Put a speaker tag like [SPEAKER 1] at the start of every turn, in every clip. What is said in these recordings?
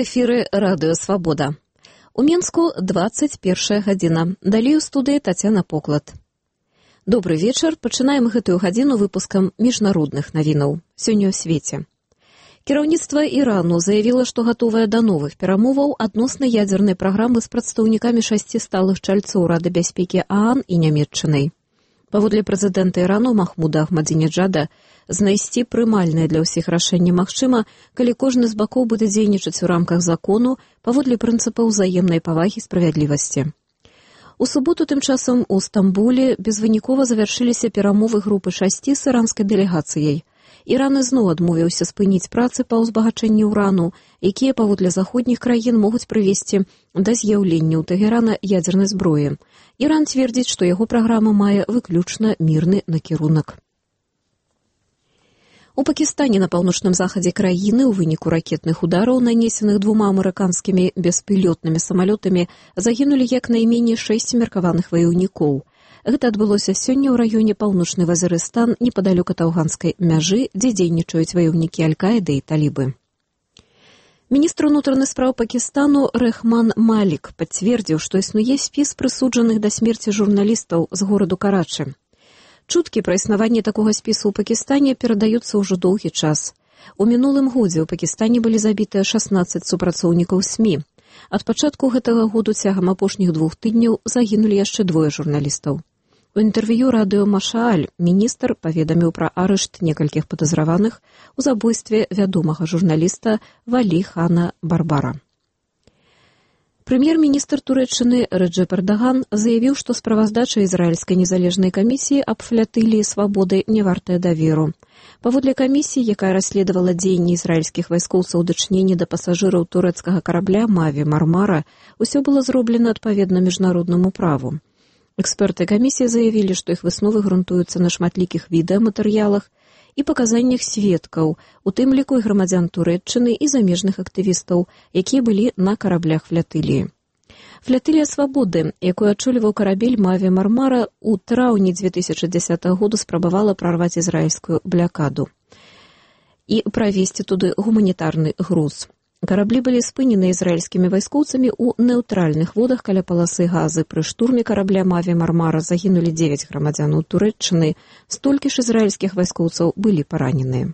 [SPEAKER 1] эфіры радыё «Свабода». У Менску 21 гадзіна. Далей у студыі Тацяна Поклад. Добры вечар. Пачынаем гэтую гадзіну выпускам міжнародных навінаў. Сёння ў свеце. Кіраўніцтва Ірану заявіла, што гатовае да новых перамоваў адносна ядзернай праграмы з прадстаўнікамі 6 сталых чальцоў Рады бяспекі ААН і Нямецчынай. Паводле прэзідэнта Ірану Махмуда Ахмадзінеджада, знайсці прымальнае для ўсіх рашэнне магчыма, калі кожны з бакоў будзе дзейнічаць у рамках закону паводле прынцыпаў ўзаемнай павагі і справядлівасці. У суботу тым часам у Стамбуле безвынікова завяршыліся перамовы групы 6 з іранскай дэлегацыяй. Іран ізноў адмовіўся спыніць працы па ўзбагачэнні ўрану, якія паводле заходніх краін могуць прывесці да з'яўлення ў Тэгерана ядзернай зброі. Іран цвердзіць, што яго праграма мае выключна мірны накірунак. У Пакістане на паўночным захадзе краіны ў выніку ракетных удараў, нанесеных 2 амерыканскімі беспілётнымі самалётамі, загінулі як найменей 6 меркаваных ваяўнікоў. Гэта адбылося сёння ў раёне Паўночны Вазірыстан, непадалёк ад афганскай мяжы, дзе дзейнічаюць ваяўнікі Аль-Каіды і талібы. Міністр унутраных спраў Пакістану Рэхман Малік пацвердзіў, што існуе спіс прысуджаных да смерці журналістаў з гораду Карачы. Чуткі пра існаванне такога спісу ў Пакістане перадаюцца ўжо доўгі час. У мінулым годзе ў Пакістане былі забітыя 16 супрацоўнікаў СМІ. Ад пачатку гэтага году цягам апошніх 2 тыдняў загінулі яшчэ 2 журналістаў. У інтэрв'ю радыё Машааль міністр паведаміў пра арышт некалькіх падазраваных у забойстве вядомага журналіста Валі Хана Барбара. Прэм'ер-міністр Турэччыны Рэджэп Эрдаган заявіў, што справаздача ізраільскай незалежнай камісіі аб флатыліі свабоды не вартая даверу. Паводле камісіі, якая расследавала дзеянні ізраільскіх вайскоўцаў у дачыненні да пасажыраў турэцкага карабля «Маві Мармара», усё было зроблена адпаведна міжнароднаму праву. Эксперты камісіі заявілі, што іх высновы грунтуюцца на шматлікіх відэаматэрыялах і паказаннях сведкаў, у тым ліку і грамадзян Турэччыны і замежных актывістаў, якія былі на караблях флатыліі. Флатылія свабоды, якую адчоліваў карабель «Маві Мармара», у траўні 2010 году спрабавала прарваць ізраільскую блякаду і правесці туды гуманітарны груз. Караблі былі спынены ізраільскімі вайскоўцамі ў нейтральных водах каля паласы газы. Пры штурме карабля «Маві Мармара» загінулі 9 грамадзянаў Турэччыны, столькі ж ізраільскіх вайскоўцаў былі параненыя.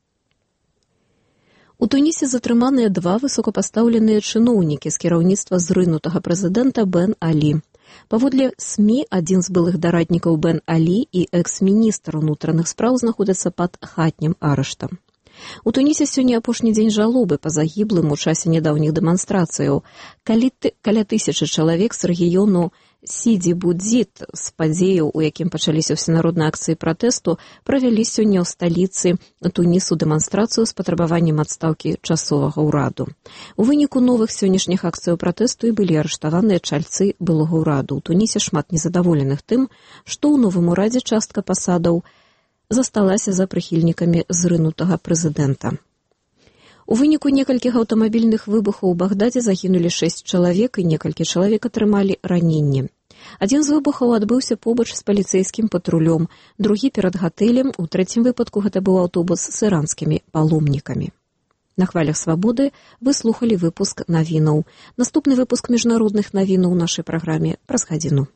[SPEAKER 1] У Тунісе затрыманыя 2 высокапастаўленыя чыноўнікі з кіраўніцтва зрынутага прэзідэнта Бен Алі. Паводле СМІ, адзін з былых дараднікаў Бен Алі і экс-міністр унутраных спраў знаходзяцца пад хатнім арыштам. У Тунісе сёння апошні дзень жалобы па загіблым у часе нядаўніх дэманстрацыяў. Каля 1000 чалавек з рэгіёну Сіді-Будзіт з падзеяў, у якім пачаліся ўсенародныя акцыі пратэсту, правялі сёння ў сталіцы Тунісу дэманстрацыю з патрабаваннем адстаўкі часовага ўраду. У выніку новых сённяшніх акцыяў пратэсту і былі арыштаваныя чальцы былога ўраду. У Тунісе шмат незадаволеных тым, што ў новым урадзе частка пасадаў засталася за прыхільнікамі зрынутага прэзідэнта. У выніку некалькіх аўтамабільных выбухаў у Багдадзе загінулі 6 чалавек і некалькі чалавек атрымалі раненні. Адзін з выбухаў адбыўся побач з паліцэйскім патрулём, другі перад гатэлем, у трэцім выпадку гэта быў аўтобус з іранскімі паломнікамі. На хвалях свабоды вы слухалі выпуск навінаў. Наступны выпуск міжнародных навінаў у нашай праграме праз гадзіну.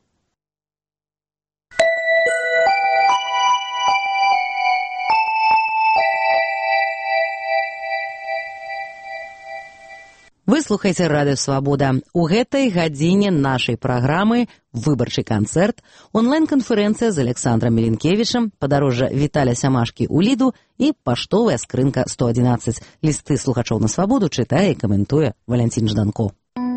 [SPEAKER 2] Вы слухаеце радыё «Свабода». У гэтай гадзіне нашай праграмы выбарчы канцэрт, онлайн-канферэнцыя з Александрам Мілінкевічам, падарожжа Віталя Сямашкі ў Ліду і паштовая скрынка 111. Лісты слухачоў на свабоду чытае і каментуе Валянцін Жданко.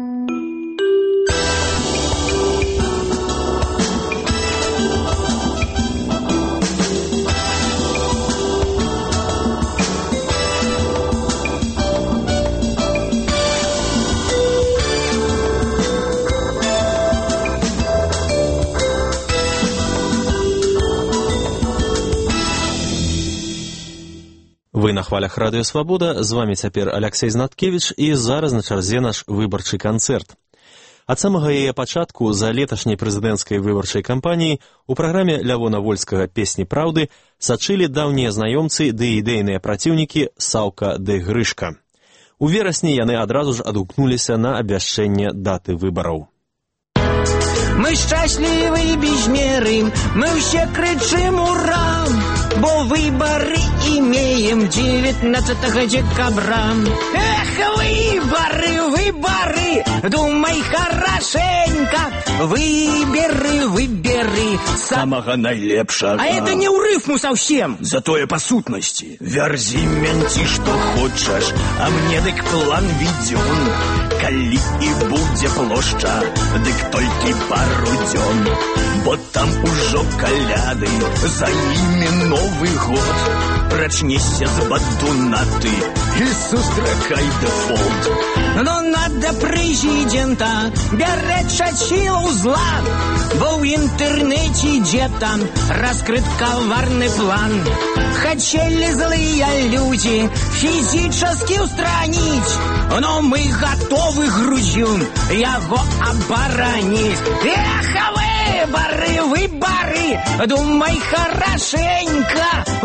[SPEAKER 3] Вы на хвалях радыё «Свабода», з вами цяпер Аляксей Знаткевіч і зараз на чарзе наш выбарчы канцэрт. Ад самага яе пачатку за леташняй прэзідэнцкай выбарчай кампаніі у праграме Лявона Вольскага «Песні праўды» сачылі даўнія знаёмцы ды ідэйныя праціўнікі Саўка ды Грышка. У верасні яны адразу ж адгукнуліся на абвяшчэнне даты выбараў.
[SPEAKER 4] Мы счастливы без меры, мы все кричим ура, бо выборы имеем 19 декабря. Эх, выборы, думай хорошенько, выберы
[SPEAKER 5] самого найлепшего.
[SPEAKER 4] А это не у рифму совсем.
[SPEAKER 5] Зато и по сутности. Вярзи менти, что хочешь, а мне дык план веден. Калі і будзе плошча, дык толькі пару дзён. Бо там ужо каляды, за імі Новы год. Прачнешся з бадунаты і сустракай дэфолт.
[SPEAKER 4] Но надо президента беречь от сил зла, бо в интернете где-то раскрыт коварный план. Хотели злые люди физически устранить, но мы готовы грудью его оборонить. Эх, выборы, думай хорошенько,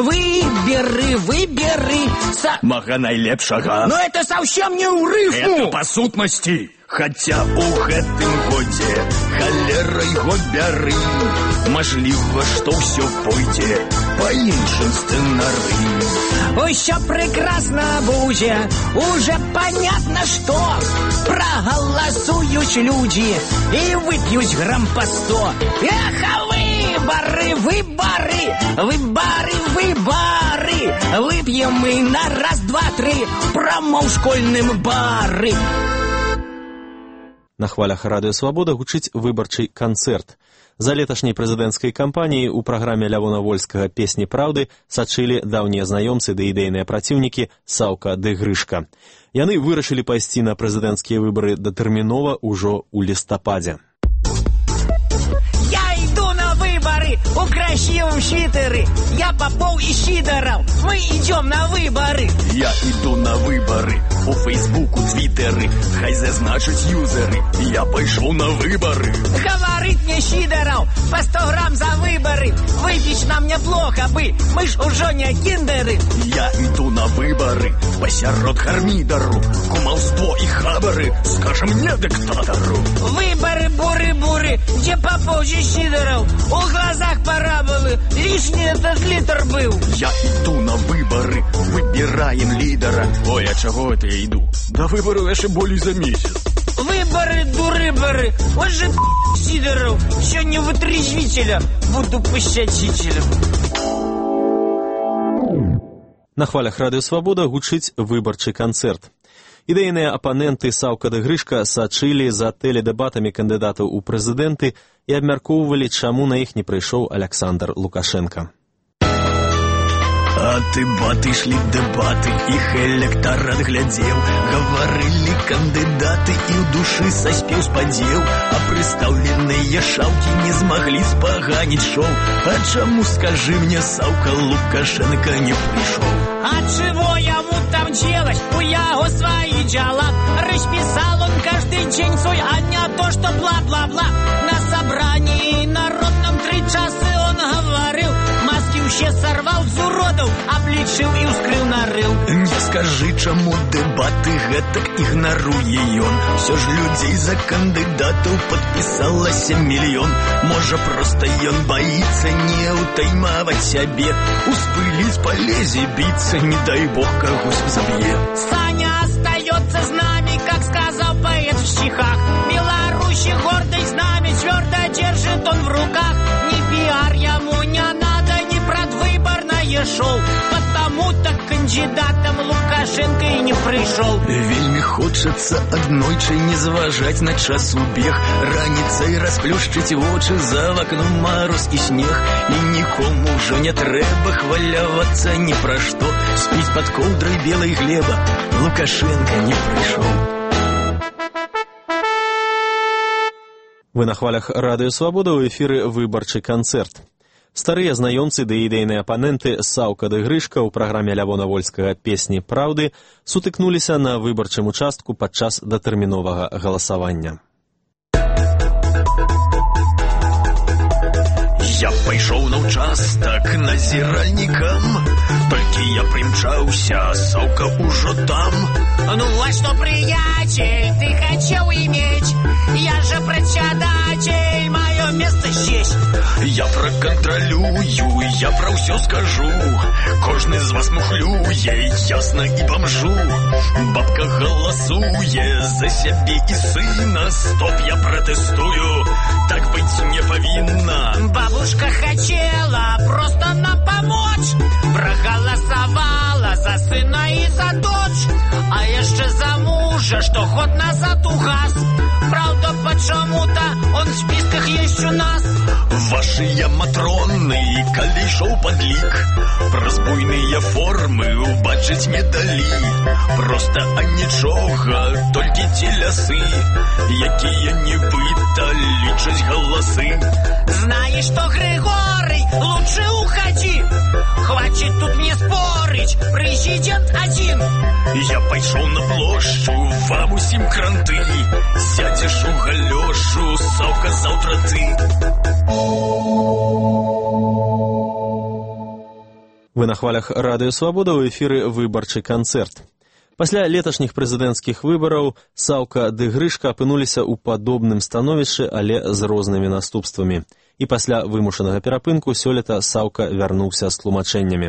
[SPEAKER 4] выберы
[SPEAKER 5] самого найлепшага.
[SPEAKER 4] Но это совсем не у рифму.
[SPEAKER 5] Это по сутности. Хотя у гэтым годзе халера йго бяры. Мажліва, што ўсё пойдзе по іншым сцэнары.
[SPEAKER 4] Все прекрасно будет, уже понятно, что проголосуют люди и выпьют грамм по 100. Эх, выборы, выпьем мы на раз, два, три, промоў школьным бары.
[SPEAKER 3] На хвалях Радыё Свабода гучыць выбарчы канцэрт. За леташняй прэзідэнцкай кампаніяй у праграме Лявона Вольскага «Песні праўды» сачылі даўнія знаёмцы ды ідэйныя праціўнікі Саўка ды Грышка. Яны вырашылі пайсці на прэзідэнцкія выбары датэрмінова ўжо ў лістападзе.
[SPEAKER 4] У красивом свитере я Попов и Сидоров, мы идем на выборы.
[SPEAKER 5] Я иду на выборы, у Фейсбуку, Твиттеры, хай зазначить юзеры, я пошел на выборы.
[SPEAKER 4] Говорит мне Сидоров, по 100 грамм за выборы, выпить нам неплохо бы, мы ж уже не киндеры.
[SPEAKER 5] Я иду на выборы, посярод гармидару, кумовство и хабары, скажем не диктатору.
[SPEAKER 4] Выборы, буры, где Попов и Сидоров, у глазах параболы, лишний этот литр был.
[SPEAKER 5] Я иду на выборы, выбираем лидера. Ой, а чего это я иду? До выборов еще более за месяц.
[SPEAKER 4] Выборы, дурыборы, вот же Сидоров, сегодня вытрезвителя, буду посетителем.
[SPEAKER 3] На хвалях Радыё Свабода гучыць выбарчы канцэрт. Ідэйныя апаненты Саўка ды Грышка сачылі за тэледэбатамі кандыдатаў у прэзідэнты і абмяркоўвалі, чаму на іх не прыйшоў Александр Лукашенко.
[SPEAKER 5] А дебаты шли дебаты, их электорат глядел, говорили кандидаты и в души соспел спадел, а представленные шавки не смогли споганить шоу. А чему, скажи мне, Саўка Лукашенко не пришел?
[SPEAKER 4] А чего ему там делать? У яго свои дела. Расписал он каждый день свой, а не то, что бла-бла-бла. На собрании народном 3 часа он говорил, маски все сорвал с уродов, обличил и ускрыл нарыл.
[SPEAKER 5] Не скажи, чему дебаты гэтак игноруе ён. Все ж людей за кандидатов подписалось 1 миллион. Может, просто ён боится не утаймавать себе, успылить полезе биться, не дай бог когось забье.
[SPEAKER 4] Саня остается с нами, как сказал поэт в стихах. Беларуси гордой знамя твердо держит он в руках. Ни пиар ему не надо, ни предвыборное шоу, потому-то кандидатом Лукашенко и не пришел.
[SPEAKER 5] Вельми хочется однойче не зважать на час убег, раніцай расплющить вочы, за окном мороз и снег, и никому уже не треба хваляваться ни про что, спить под ковдрой белой глеба, Лукашенко не пришел.
[SPEAKER 3] Вы на хвалях Радыё Свабода, у эфіры выбарчы канцэрт. Старыя знаёмцы ды ідэйныя апаненты Саўка ды Грышка ў праграме Лявона Вольскага «Песні праўды» сутыкнуліся на выбарчым участку падчас датэрміновага галасавання.
[SPEAKER 5] Я пайшоў на ўчастак назіральнікам, толькі я прымчаўся, Саўка ўжо там.
[SPEAKER 4] Ну вот что, приятель, ты хотел иметь, я же председатель, мое место здесь.
[SPEAKER 5] Я проконтролюю, я про все скажу, кожны з вас мухлюе, ясно і бомжу. Бабка голосуе за сябе і сына, стоп, я протестую, так быть не повинна.
[SPEAKER 4] Бабушка хотела просто нам помочь, проголосовала за сына и за дочь, а еще за мужа, что год назад угас. Правда, почему-то он в списках есть у нас.
[SPEAKER 5] Вашыя матроны, калі ішоў падлік, праз буйныя формы убачыць не далі. Проста нічога, толькі ці лясы, якія нібыта лічаць галасы.
[SPEAKER 4] Знаешь что, Григорий, лучше уходи, хватит тут мне спорить, президент один.
[SPEAKER 5] Я пайшоў на плошчу, вам усім кранты, сядзеш у галёшу, Саўка, заўтра ты.
[SPEAKER 3] Вы на хвалях Радыё Свабода, ў эфіры выбарчы канцэрт. Пасля леташніх прэзідэнцкіх выбараў Саўка ды Грышка апынуліся ў падобным становішчы, але з рознымі наступствамі. І пасля вымушанага перапынку сёлета Саўка вярнуўся з тлумачэннямі.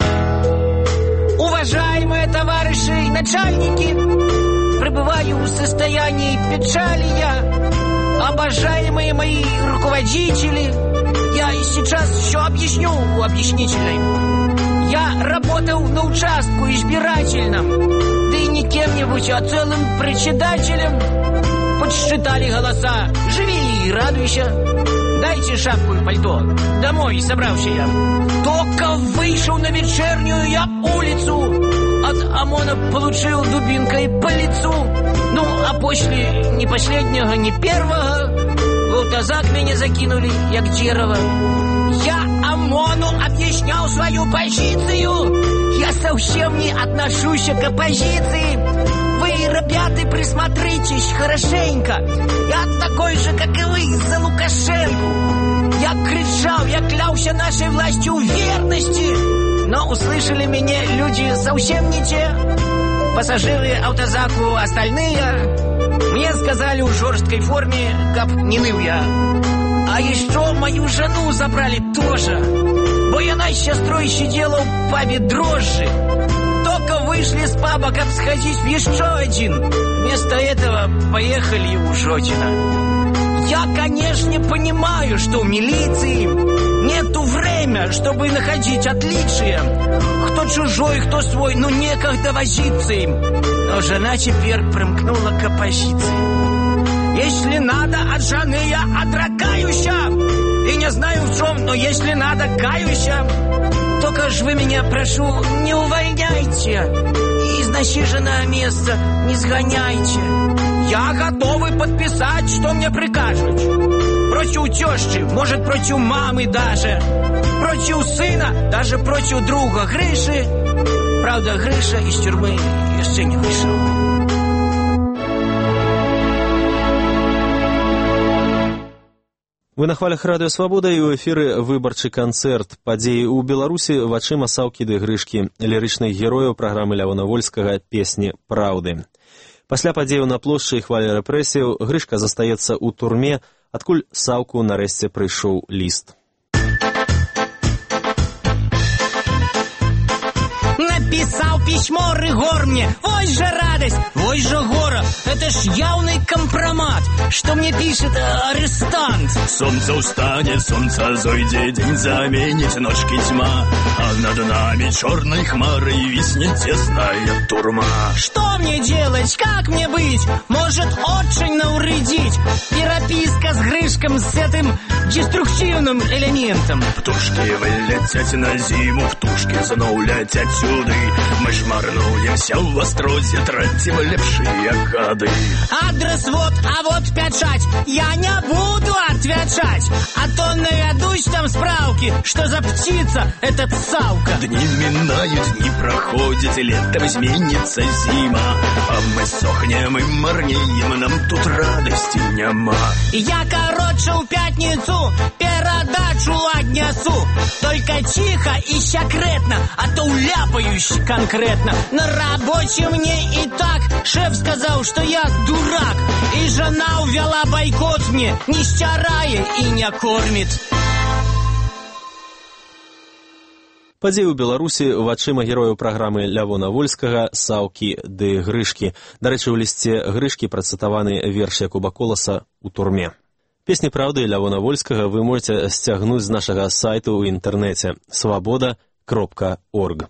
[SPEAKER 4] Уважаемые товарищи и начальники, пребываю в состоянии печали я. Обожаемые мои руководители, я сейчас все объясню объяснительной. Я работал на участку избирательном, да и не кем-нибудь, а целым председателем. Подсчитали голоса, живи и радуйся. Дайте шапку и пальто, домой собрался я. Только вышел на вечернюю я улицу, от ОМОНа получил дубинкой по лицу. Ну, а после ни последнего, ни первого в автозак меня закинули, як дерево. Я ОМОНу объяснял свою позицию, я совсем не отношусь к оппозиции. Вы, ребята, присмотритесь хорошенько, я такой же, как и вы, за Лукашенко. Я кричал, я клялся нашей властью верности, но услышали меня люди совсем не те. Пассажиры автозаку остальные мне сказали в жесткой форме, как не ныл я. А еще мою жену забрали тоже, бо она с сестрой сидела в пабе дрожжи. Только вышли с паба, как сходить в еще один. Вместо этого поехали в Жотино. Я, конечно, понимаю, что в милиции нету время, чтобы находить отличия. Кто чужой, кто свой, ну некогда возиться им. Но жена теперь примкнула к оппозиции. Если надо от жены я отракаюся, и не знаю в чем, но если надо каюся. Только ж вы меня, прошу, не увольняйте, и из насиженного места не сгоняйте. Я готовый подписать, что мне прикажут. Против тещи, может, против мамы даже, против сына, даже против друга Гриши. Правда, Гриша из тюрьмы еще не вышел.
[SPEAKER 3] Вы на хвалях Радыё Свабода і ў эфіры выбарчы канцэрт. Падзеі ў Беларусі вачыма Саўкі ды Грышкі, лірычных герояў праграмы Лявона Вольскага «Песні праўды». Пасля падзеяў на плошчы і хвалі рэпрэсіяў Грышка застаецца ў турме, адкуль Саўку нарэшце прыйшоў ліст.
[SPEAKER 4] Написал письмо Рыгор мне, ой же радость, ой же горе. Это ж явный компромат, что мне пишет арестант.
[SPEAKER 5] Солнце устанет, солнце зойдет, день заменит ночки тьма, а над нами черной хмарой виснет тесная турма.
[SPEAKER 4] Что мне делать, как мне быть? Может очень навредить переписка с Грышком, с этим деструктивным элементом.
[SPEAKER 5] Птушки вылетят на зиму, птушки знов летят сюда. Мы марнуемся ў астрозе, трацім лепшыя гады.
[SPEAKER 4] Адрес вот, а вот печать. Я не буду отвечать, а то наведусь там справки, что за птица этот Савка.
[SPEAKER 5] Дни минают, дни проходят, летом изменится зима, а мы сохнем и марнеем, нам тут радости нема.
[SPEAKER 4] Я, короче, в пятницу передачу отнесу, только тихо и секретно, а то уляпаюсь конкретно. На работе мне и так шеф сказал, что я дурак, и жена увела бойкот мне, не стирает и не кормит.
[SPEAKER 3] Падзеі ў Беларусі вачыма герояў праграмы Лявона Вольскага «Саўкі ды Грышкі». Дарэчы, у лісце Грышкі працытаваны верш Якуба Коласа «У турме». Песні праўды Лявона Вольскага вы можете сцягнуць з нашага сайту ў інтэрнэце swoboda.org.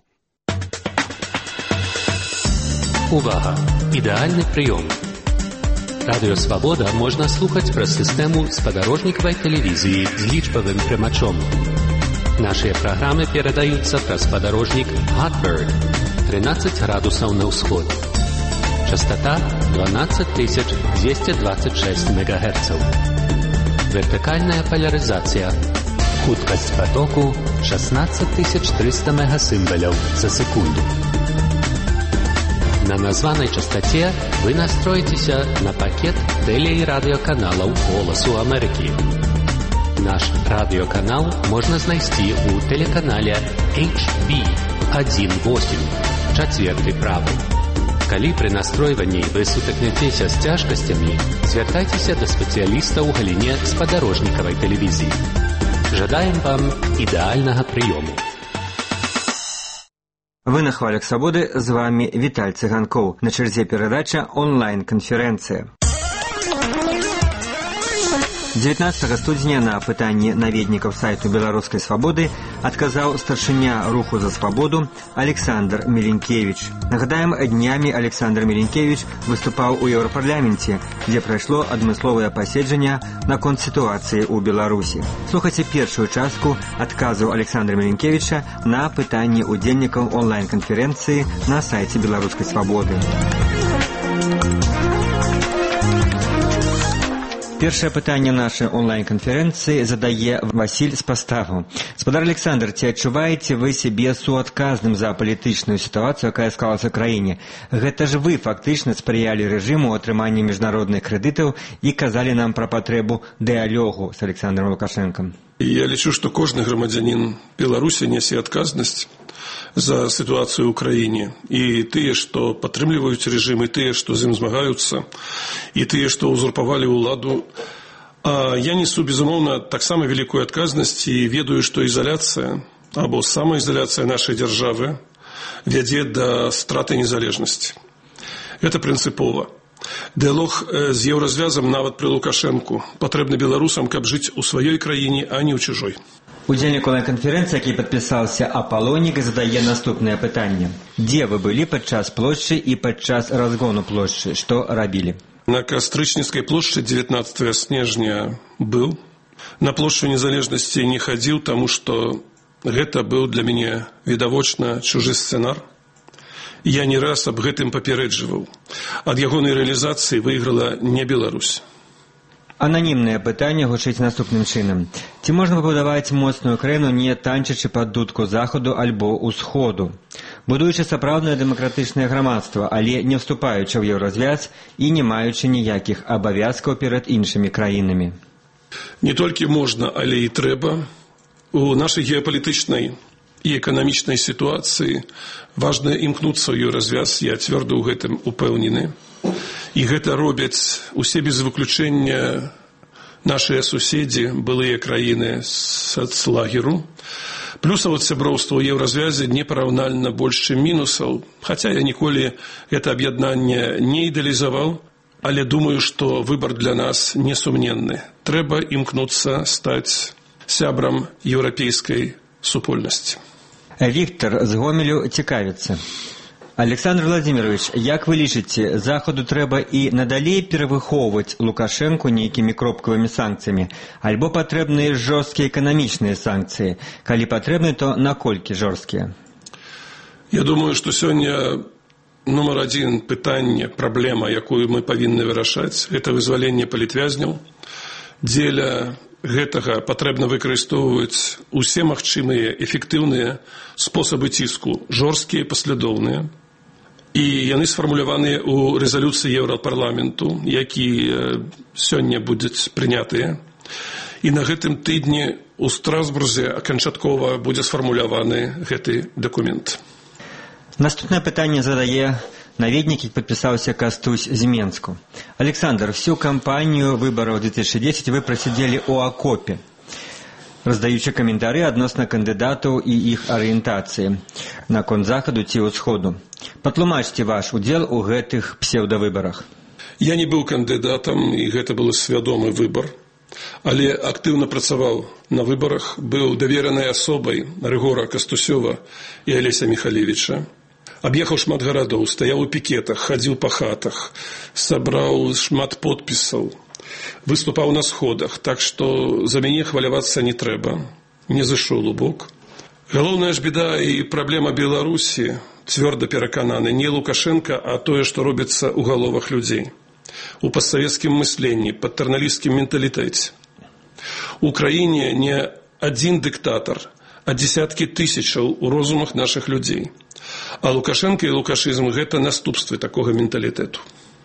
[SPEAKER 6] Увага! Ідэальны прыём. Радыё «Свабода» можна слухаць праз сістэму спадарожнікавай тэлевізіі з лічбавым прымачом. Нашыя праграмы перадаюцца праз спадарожнік Hotbird 13 градусаў на ўсход. Частота 12226 МГц. Вертыкальная полярызацыя. Хуткасць потоку 16300 мегасімбаляў за секунду. На названай частоце вы настроіцеся на пакет тэле- і радыёканалаў «Голасу Амерыкі». Наш радыёканал можна знайсці ў тэлеканале HB18, чацверты правы. Калі пры настройванні вы сутыкнецеся з цяжкасцямі, звяртайцеся да спецыяліста ў галіне спадарожнікавай тэлевізіі. Жадаем вам ідэальнага прыёму.
[SPEAKER 7] Вы на хвалях свабоды, з вами Віталь Цыганкоў. На чарзе перадача онлайн-канферэнцыя. 19 студзеня на пытанні наведнікаў сайту Беларускай свабоды адказаў старшыня руху за свабоду Александр Меленкевич. Нагадаем, днямі Александр Меленкевич выступаў у Еўрапарламенце, дзе прайшло адмысловае паседжанне наконт сітуацыі ў Беларусі. Слухайце першую частку адказаў Александра Меленкевича на пытанні удзельнікаў онлайн-канферэнцыі на сайце Беларускай свабоды. Першае пытанне нашай онлайн-канферэнцыі задае Васіль з Паставу. Спадар Александр, ці адчуваеце вы сябе суадказным за палітычную сітуацыю, якая склалася ў краіне? Гэта ж вы фактычна спрыялі рэжыму атрымання міжнародных крэдытаў і казалі нам пра патрэбу дыялогу з Александром Лукашэнкам.
[SPEAKER 8] Я лічу, што кожны грамадзянін Беларусі нясе адказнасць за сітуацыю ў краіне. І тыя, што падтрымліваюць рэжым, і тыя, што з ім змагаюцца, і тыя, што ўзурпавалі ўладу. А я несу, безумоўна, таксама вялікую адказнасць і ведаю, што ізаляцыя або самаізаляцыя нашай дзяржавы вядзе да страты незалежнасці. Гэта прынцыпова. Дыялог з еўразвязам нават пры Лукашэнку патрэбны беларусам, каб жыць у сваёй краіне, а не ў чужой.
[SPEAKER 7] Удзельнік онлайн-канферэнцыі, які падпісаўся Аполлонік, задае наступнае пытанне. Дзе вы былі падчас плошчы і падчас разгону плошчы? Што рабілі?
[SPEAKER 8] На Кастрычніцкай плошчы 19 снежня быў. На плошчу незалежнасці не хадзіў, таму што гэта быў для мяне відавочна чужы сцэнар. Я не раз аб гэтым папярэджваў. Ад ягонай рэалізацыі выйграла не Беларусь.
[SPEAKER 7] Ананімнае пытанне гучыць наступным чынам. Ці можна пабудаваць моцную краіну, не танчачы пад дудку захаду альбо ўсходу, будуючы сапраўднае дэмакратычнае грамадства, але не вступаючы ў еўразвяз і не маючы ніякіх абавязкаў перад іншымі краінамі?
[SPEAKER 8] Не толькі можна, але і трэба. У нашай геапалітычнай і эканамічнай сітуацыі важна імкнуцца ў еўразвяз, я цвёрда ў гэтым упэўнены. І гэта робяць усе без выключэння нашыя суседзі, былыя краіны сацлагеру. Плюсаў ад сяброўства ў еўразвязе непараўнальна больш, чым мінусаў, хаця я ніколі гэта аб'яднанне не ідэалізаваў, але думаю, што выбар для нас несумненны. Трэба імкнуцца стаць сябрам еўрапейскай супольнасці.
[SPEAKER 7] Віктор з Гомелю цікавіцца. Александр Владимирович, як вы лічыце, Захаду трэба і надалей перавыхоўваць Лукашэнку нейкімі кропкавымі санкцыямі, альбо патрэбныя жорсткія эканамічныя санкцыі? Калі патрэбны, то наколькі жорсткія?
[SPEAKER 8] Я думаю, што сёння нумар адзін пытанне, праблема, якую мы павінны вырашаць, гэта вызваленне палітвязняў. Дзеля гэтага патрэбна выкарыстоўваць усе магчымыя эфектыўныя спосабы ціску, жорсткія, паслядоўныя. І яны сфармуляваныя ў рэзалюцыі Еўрапарламенту, які сёння будуць прынятыя. І на гэтым тыдні у Страсбурзе аканчаткова будзе сфармуляваны гэты дакумент.
[SPEAKER 7] Наступное пытанне задае наведнік, які падпісаўся Кастусь з Менску. Александр, всю кампанію выбараў 2010 вы прасядзелі ў акопе, раздаючы каментары адносна кандыдатаў і іх арыентацыі наконт захаду ці ўсходу. Патлумачце ваш удзел у гэтых псеўдавыбарах.
[SPEAKER 8] Я не быў кандыдатам, і гэта быў свядомы выбар, але актыўна працаваў на выбарах, быў даверанай асобай Рыгора Кастусёва і Алеся Михалевіча. Аб'ехаў шмат гарадоў, стаяў у пікетах, хадзіў па хатах, сабраў шмат подпісаў, выступаў на сходах, так што за мяне хвалявацца не трэба, не зышоў у бок. Галоўная ж беда і праблема Беларусі, цвёрда перакананы, не Лукашенко, а тое, што робіцца ў галовах людзей. У постсоветскім мысленні, патэрналісцкім менталітэце. У краіне не адзін дыктатар, а дзесяткі тысячаў у розумах нашых людзей. А Лукашенко і лукашызм – гэта наступствы такога менталітэту.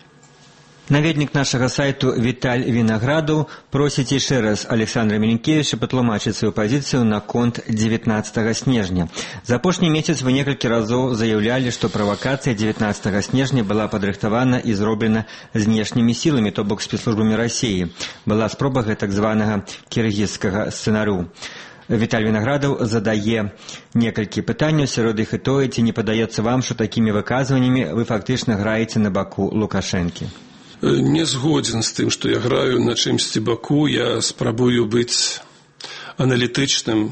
[SPEAKER 7] Наведнік нашага сайту Віталь Вінаградаў просіць яшчэ раз Александра Меленкевіча патлумачыць сваю пазіцыю наконт 19 снежня. За апошні месяц вы некалькі разоў заяўлялі, што правакацыя 19 снежня была падрыхтавана і зроблена знешнімі сіламі, то бок спецслужбамі Расіі. Была спроба гэтак званага кіргізскага сцэнару. Віталь Вінаградаў задае некалькі пытанняў, сярод іх і тое, ці не падаецца вам, што такімі выказваннямі вы фактычна граеце на баку Лукашэнкі?
[SPEAKER 8] Не згодзін з тым, што я граю на чымсьці баку. Я спрабую быць аналітычным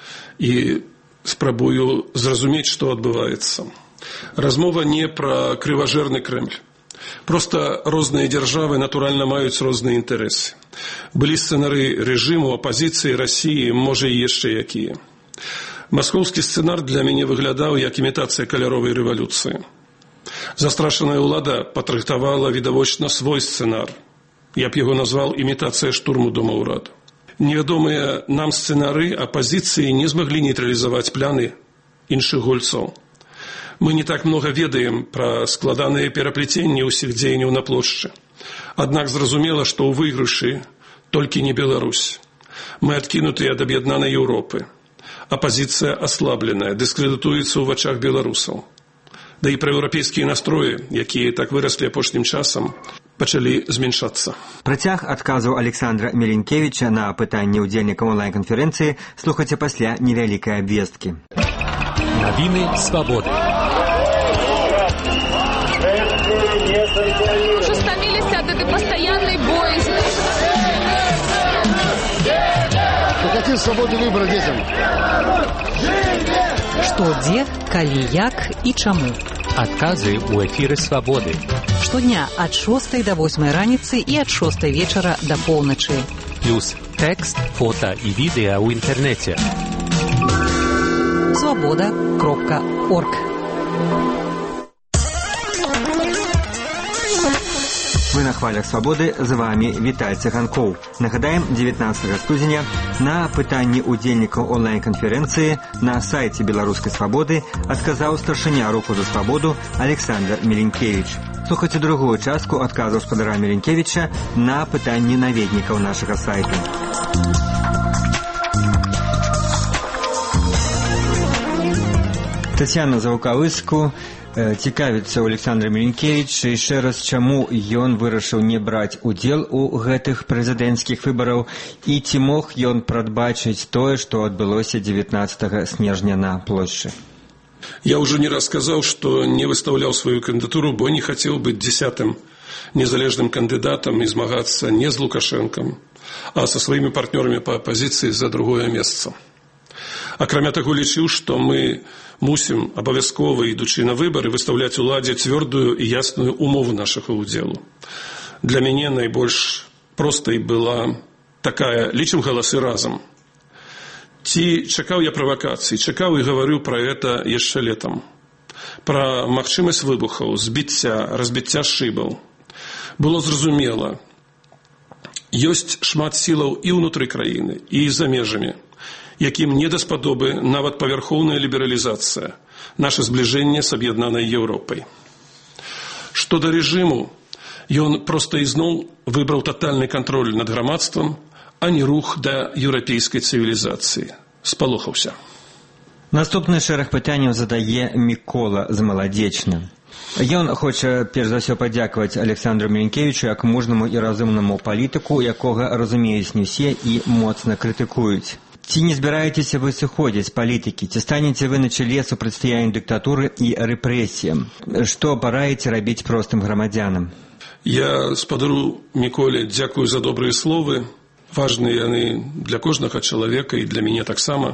[SPEAKER 8] і спрабую зразумець, што адбываецца. Размова не пра крыважэрны Крэмль. Просто розныя дзяржавы, натуральна, маюць розныя інтарэсы. Былі сцэнары рэжыму, апазіцыі, Расіі, можа і яшчэ якія. Маскоўскі сцэнар для мяне выглядаў як імітацыя каляровай рэвалюцыі. Застрашаная ўлада падрыхтавала відавочна свой сцэнар. Я б яго назваў імітацыя штурму Дома ўраду. Невядомыя нам сцэнары апазіцыі не змаглі нейтралізаваць пляны іншых гульцоў. Мы не так много ведаем пра складаныя пераплеценні ўсіх дзеянняў на плошчы. Аднак зразумела, што ў выйгрышы толькі не Беларусь. Мы адкінутыя ад аб'яднанай Еўропы. Апазіцыя аслабленая, дыскрэдытуецца ў вачах беларусаў. Да і праеўрапейскія настроі, якія так выраслі апошнім часам, пачалі зменшацца.
[SPEAKER 7] Працяг адказаў Александра Меленкевіча на пытанні ўдзельнікаў онлайн-канферэнцыі слухайце пасля невялікай абвесткі.
[SPEAKER 6] Навіны свабоды.
[SPEAKER 9] Уже стомились от этой постоянной боязни.
[SPEAKER 10] Какие свободы выбора детям?
[SPEAKER 11] Што, дзе, калі, як і чаму.
[SPEAKER 6] Адказы ў эфіры свабоды.
[SPEAKER 11] Штодня ад 6 до 8 раніцы і ад 6 вечара да поўначы.
[SPEAKER 6] Плюс тэкст, фота і відэа ў інтэрнэце.
[SPEAKER 11] Свобода.орг.
[SPEAKER 7] Вы на хвалях свабоды, з вами Віталь Цыганкоў. Нагадаем, 19 студзеня на пытанні ўдзельнікаў онлайн-канферэнцыі на сайце Беларускай свабоды адказаў старшыня руху за свабоду Александр Меленкевіч. Слухайце другую частку адказу спадара Меленкевіча на пытанні наведнікаў нашага сайта. Тацяна Завукавыску цікавіцца ў Александра Меленкевіча яшчэ раз, чаму ён вырашыў не браць удзел у гэтых прэзідэнцкіх выбараў і ці мог ён прадбачыць тое, што адбылося 19 снежня на плошчы.
[SPEAKER 8] Я уже не раз сказаў, што не выстаўляў сваю кандыдатуру, бо не хацеў быць 10-м незалежным кандыдатам і змагацца не з Лукашэнкам, а са сваімі партнёрамі па апазіцыі за другое месца. Акрамя таго, лічыў, што мы мусім абавязкова, ідучы на выбары, выстаўляць уладзе цвёрдую і ясную умову нашага ўдзелу. Для мяне найбольш простай была такая: лічым галасы разам. Ці чакаў я правакацыі, чакаў і гаварыў пра гэта яшчэ летам. пра магчымасць выбухаў, збіцця, разбіцця шыбаў, было зразумела, ёсць шмат сілаў і ўнутры краіны, і за межамі, якім не даспадобы нават павярхоўная лібералізацыя, наше збліжэнне з аб'яднанай Еўропай. Што да рэжыму, ён проста ізноў выбраў татальны кантроль над грамадствам, а не рух да еўрапейскай цывілізацыі. Спалохаўся.
[SPEAKER 7] Наступны шэраг пытанняў задае Мікола з Маладзечна. Ён хоча перш за ўсё падзякаваць Александру Мілінкевічу як мужнаму і разумнаму палітыку, якога разумеюць не ўсе і моцна крытыкуюць. Ці не збіраецеся вы сыходзіць з палітыкі? Ці станеце вы на чале супрацьстаяння дыктатуры і рэпрэсіям? Што параеце рабіць простым грамадзянам?
[SPEAKER 8] Я спадару Міколе дзякую за добрыя словы. Важныя яны для кожнага чалавека і для мяне таксама.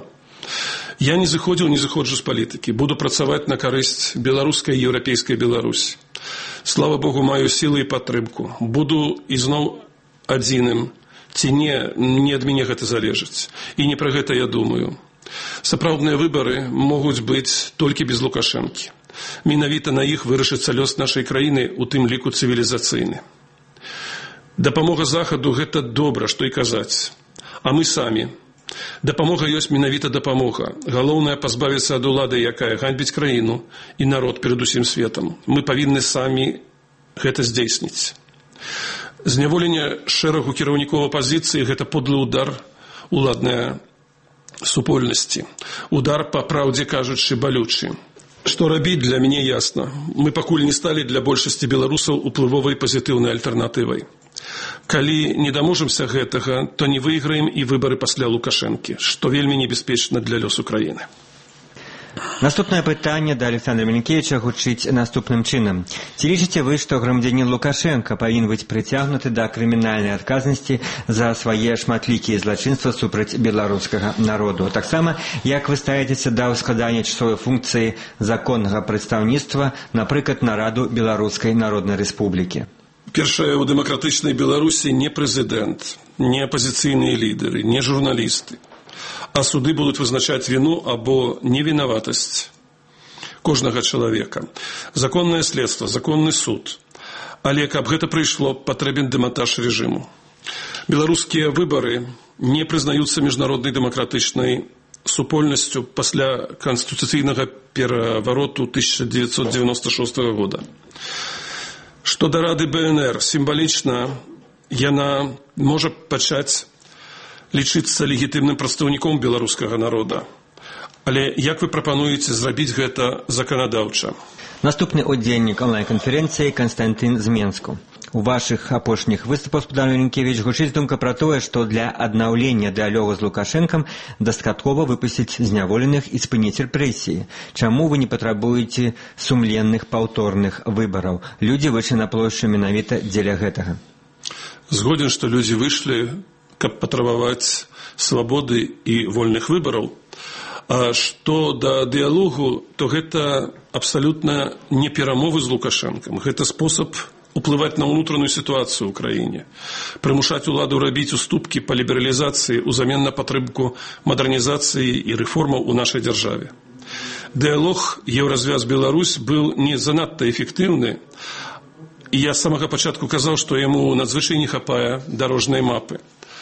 [SPEAKER 8] Я не заходжу з палітыкі. Буду працаваць на карысць беларускай і еўрапейскай Беларусі. Слава Богу, маю сілы і падтрымку. Буду ізноў адзіным. Ці не ад мяне гэта залежыць. І не пра гэта я думаю. Сапраўдныя выбары могуць быць толькі без Лукашэнкі. Менавіта на іх вырашыцца лёс нашай краіны, у тым ліку цывілізацыйны. Дапамога Захаду – гэта добра, што і казаць. А мы самі. Дапамога ёсць менавіта дапамога. Галоўнае пазбавіцца ад улады, якая ганьбіць краіну і народ перад усім светам. Мы павінны самі гэта здзейсніць. Зняволенне шэрагу кіраўнікоў апазіцыі – гэта подлы удар уладнай супольнасці. Удар, па праўдзе кажучы, балючы. Што рабіць, для мяне ясна. Мы пакуль не сталі для большасці беларусаў уплывовай пазітыўнай альтэрнатывай. Калі не даможамся гэтага, то не выйграем і выбары пасля Лукашэнкі, што вельмі небяспечна для лёсу краіны.
[SPEAKER 7] Наступнае пытанне да Александра Мілінкевіча гучыць наступным чынам. Ці лічыце вы, што грамадзянін Лукашэнка павінен быць прыцягнуты да крымінальнай адказнасці за свае шматлікія злачынствы супраць беларускага народу? Таксама, як вы ставіцеся да ўскладання часовай функцыі законнага прадстаўніцтва, напрыклад, на Раду Беларускай Народнай Рэспублікі?
[SPEAKER 8] Першае, у дэмакратычнай Беларусі не прэзідэнт, не апазіцыйныя лідары, не журналісты, а суды будуць вызначаць віну або невінаватасць кожнага чалавека. Законнае следства, законны суд. Але каб гэта прыйшло, патрэбен дэмантаж рэжыму. Беларускія выбары не прызнаюцца міжнароднай дэмакратычнай супольнасцю пасля канстытуцыйнага перавароту 1996 года. Што да Рады БНР, сімвалічна яна можа пачаць лічыцца легітымным прадстаўніком беларускага народа. Але як вы прапануеце зрабіць гэта заканадаўча?
[SPEAKER 7] Наступны удзельнік онлайн-канферэнцыі Канстантын з Менску. У вашых апошніх выступах, спадар Мілінкевіч, гучыць думка пра тое, што для аднаўлення дыялогу з Лукашэнкам дастаткова выпусціць зняволеных і спыніць рэпрэсіі. Чаму вы не патрабуеце сумленных паўторных выбараў? Людзі выйшлі на плошчу менавіта дзеля гэтага.
[SPEAKER 8] Згоден, што людзі выйшлі, каб патрабаваць свабоды і вольных выбараў. А што да дыялогу, то гэта абсалютна не перамовы з Лукашэнкам. Гэта спосаб уплываць на ўнутраную сітуацыю ў краіне, прымушаць уладу рабіць уступкі па лібералізацыі ўзамен на падтрымку мадэрнізацыі і рэформаў у нашай дзяржаве. Дыялог Еўразвяз Беларусь быў не занадта эфектыўны, і я з самага пачатку казаў, што яму надзвычай не хапае дарожнай мапы,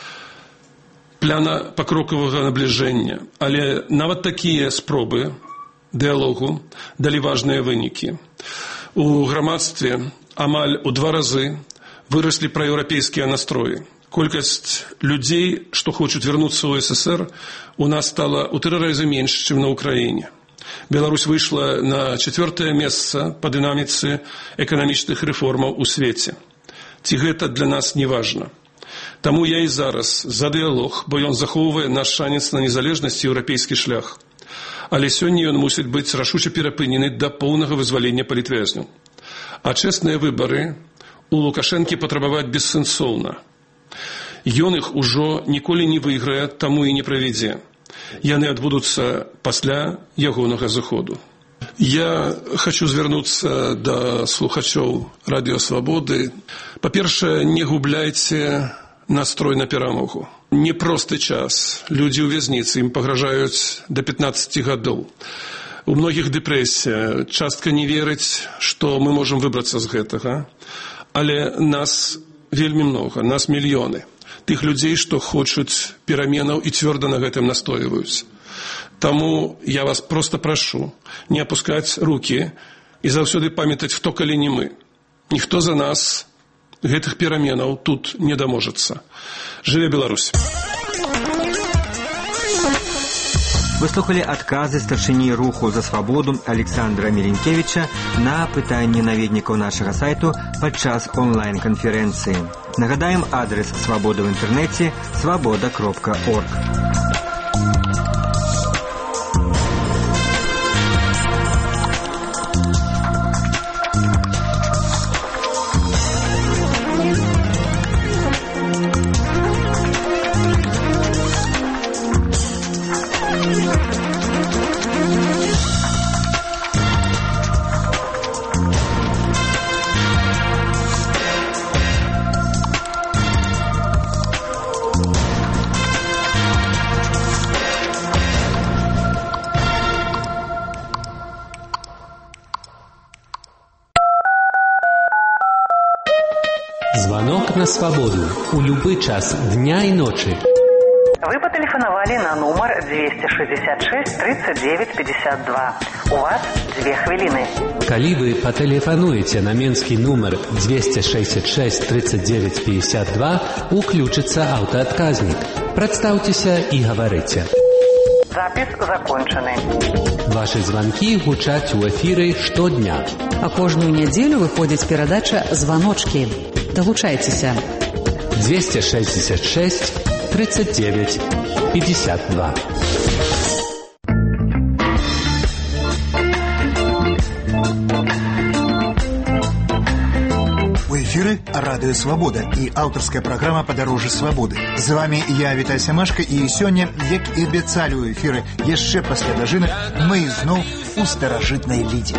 [SPEAKER 8] пляна пакрокавага набліжэння, але нават такія спробы дыялогу далі важныя вынікі. У грамадстве амаль у 2 разы выраслі праеўрапейскія настроі. Колькасць людзей, што хочуць вярнуцца ў СССР, у нас стала ў 3 разы менш, чым на Украіне. Беларусь выйшла на 4-е месца па дынаміцы эканамічных рэформаў у свеце. Ці гэта для нас не важна? Таму я і зараз за дыялог, бо ён захоўвае наш шанец на незалежнасць і еўрапейскі шлях. Але сёння ён мусіць быць рашуча перапынены да поўнага вызвалення палітвязняў. А чэсныя выбары у Лукашэнкі патрабаваць бессэнсоўна. Ён іх ужо ніколі не выйграе, таму і не правядзе. Яны адбудуцца пасля ягонага зыходу. Я хочу звярнуцца да слухачоў Радыё Свабоды. Па-першае, не губляйце настрой на перамогу. Непросты час. Людзі ў вязніцы, ім пагражаюць да 15 гадоў. У многіх дэпрэсія. Частка не верыць, што мы можам выбрацца з гэтага. Але нас вельмі многа, нас мільёны. Тых людзей, што хочуць пераменаў і цвёрда на гэтым настойваюць. Таму я вас проста прашу не апускаць рукі і заўсёды памятаць, хто калі не мы. Ніхто за нас гэтых пераменаў тут не даможацца. Жыве Беларусь!
[SPEAKER 7] Выслухали адказы старшыні руху за свабоду Александра Меленкевича на пытанні наведнікаў нашага сайту падчас онлайн-канферэнцыі. Нагадаем, адрес свабоды ў інтэрнэце свабода.орг.
[SPEAKER 6] Звонок на свободу у любой час дня и ночи.
[SPEAKER 11] Вы потелефоновали на номер 266 39 52. У вас 2 хвилины.
[SPEAKER 6] Калі вы патэлефануеце на менскі нумар 266 39 52, уключыцца аўтаадказнік. Прадстаўцеся і гаварыце.
[SPEAKER 11] Запись закончены.
[SPEAKER 6] Ваши звонки гучаць у эфіры штодня.
[SPEAKER 11] А кожную нядзелю выходзіць перадача «Званочкі». Долучайтеся.
[SPEAKER 6] 266 39 52.
[SPEAKER 12] У эфире «Радио Свобода» и авторская программа «Подороже свободы». С вами я, Віталь Самашко, и сегодня, як и обещали у эфира, еще после дожинок, мы снова у старожитной Лиде.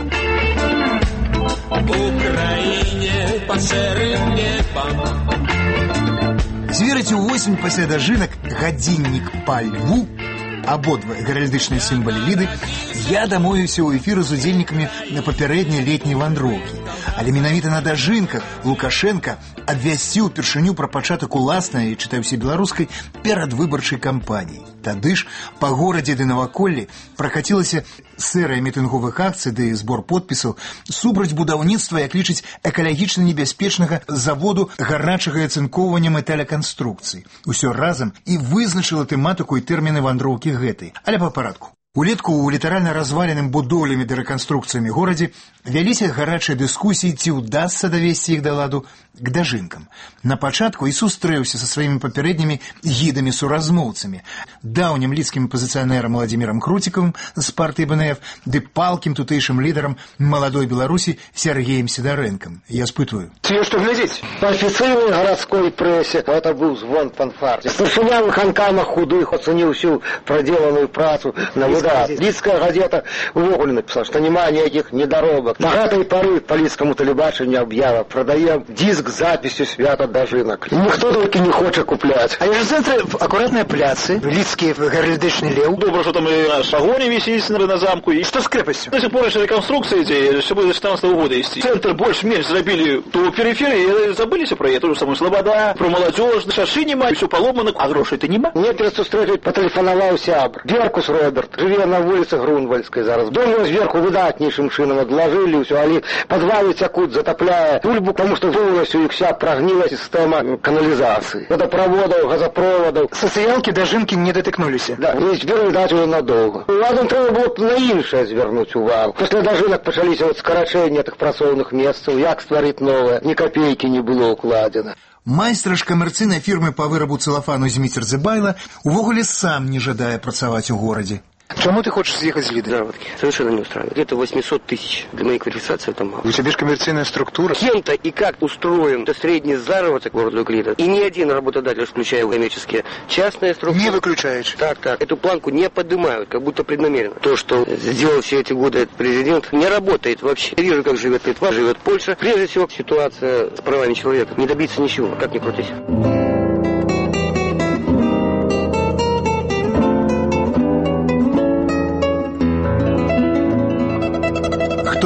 [SPEAKER 12] Зверыце ўвосень пасля дажынак гадзіннік па льву, абодва геральдычныя сімвалы Ліды, я дамовіўся ў эфіру з удзельнікамі на папярэдняй летняй вандроўкі. Але менавіта на дажынках Лукашенко абвясціў упершыню пра пачатак уласнай, чытаю ўсебеларускай, перадвыбарчай кампаніі. Тады ж па горадзе ды наваколлі пракацілася серыя мітынговых акцый ды збор подпісаў супраць будаўніцтва, як лічыць, экалагічна небяспечнага заводу гарачага ацынкоўвання металеканструкцый. Усё разам і вызначыла тэматыку і тэрміны вандроўкі гэтай. Але па парадку. Улетку у літаральна разваленым будоўлямі ды рэканструкцыямі горадзе вяліся гарачыя дыскусіі, ці ўдасца давесці іх да ладу к дажынкам. На пачатку і сустрэўся са сваімі папярэднімі гідамі-суразмоўцамі, даўнім лідскім апазіцыянерам Владзімірам Круцікавым з партыі БНФ ды палкім тутэйшым лідарам маладой Беларусі Сергеем Сидоренком. Я спытую.
[SPEAKER 10] Тебе что глядеть? По официальной городской прессе это был звон фанфар. Старшиня Ханкама худых оценил всю проделанную працу на вода. Лидская газета увогуле написала, что нема никаких недоробок. На этой поры по лидскому телебачению объява продаем диск с записью свято дожинок. Никто только не хочет куплять.
[SPEAKER 12] А я же центр аккуратные пляцы, лидские геральдычный лев.
[SPEAKER 13] Добро, что там и шагони висит на замку.
[SPEAKER 12] И что с крепостью?
[SPEAKER 13] До сих пор еще реконструкция идея, все будет до 14 года идти. Центр больше-меньше забили ту периферию, и забылись про это. Ту же самую Слобода, про молодежь, шаши нема, все поломано, а грошей-то нема.
[SPEAKER 10] Мне перед встречей потелефоновал сябр. Деркус Роберт, живе на улице Грунвальской зараз. Дом его сверху выдатнейшим шином отложили, все, они подвалы текут, затопляя тульбу, потому что полностью их вся прогнила система канализации. Водопроводов, газопроводов.
[SPEAKER 12] Социалки дожинки не дотыкнулись.
[SPEAKER 10] Да, не звернули даже надолго. Ладно, треба было на іншае звернуть увагу. После дожинок пачаліся вот скорочения этих працоўных месцаў, як стварыць новое, ни копейки не было укладено.
[SPEAKER 12] Майстар ж камерцыйнай фірмы па вырабу цэлафану Зміцер Дзыбайла увогуле сам не жадае працаваць у горадзе. Чему ты хочешь съехать с Лиды?
[SPEAKER 14] Заработки. Совершенно не устраивает. Где-то 800 тысяч. Для моей квалификации это мало.
[SPEAKER 12] У тебя же коммерційная структура.
[SPEAKER 14] Кем-то и как устроен это средний заработок города Лида. И ни один работодатель, включая коммерческие, частные структуры.
[SPEAKER 12] Не выключаешь.
[SPEAKER 14] Так. Эту планку не поднимают, как будто преднамеренно. То, что сделал все эти годы этот президент, не работает вообще. Я вижу, как живет Литва, живет Польша. Прежде всего, ситуация с правами человека. Не добиться ничего, как ни крутись.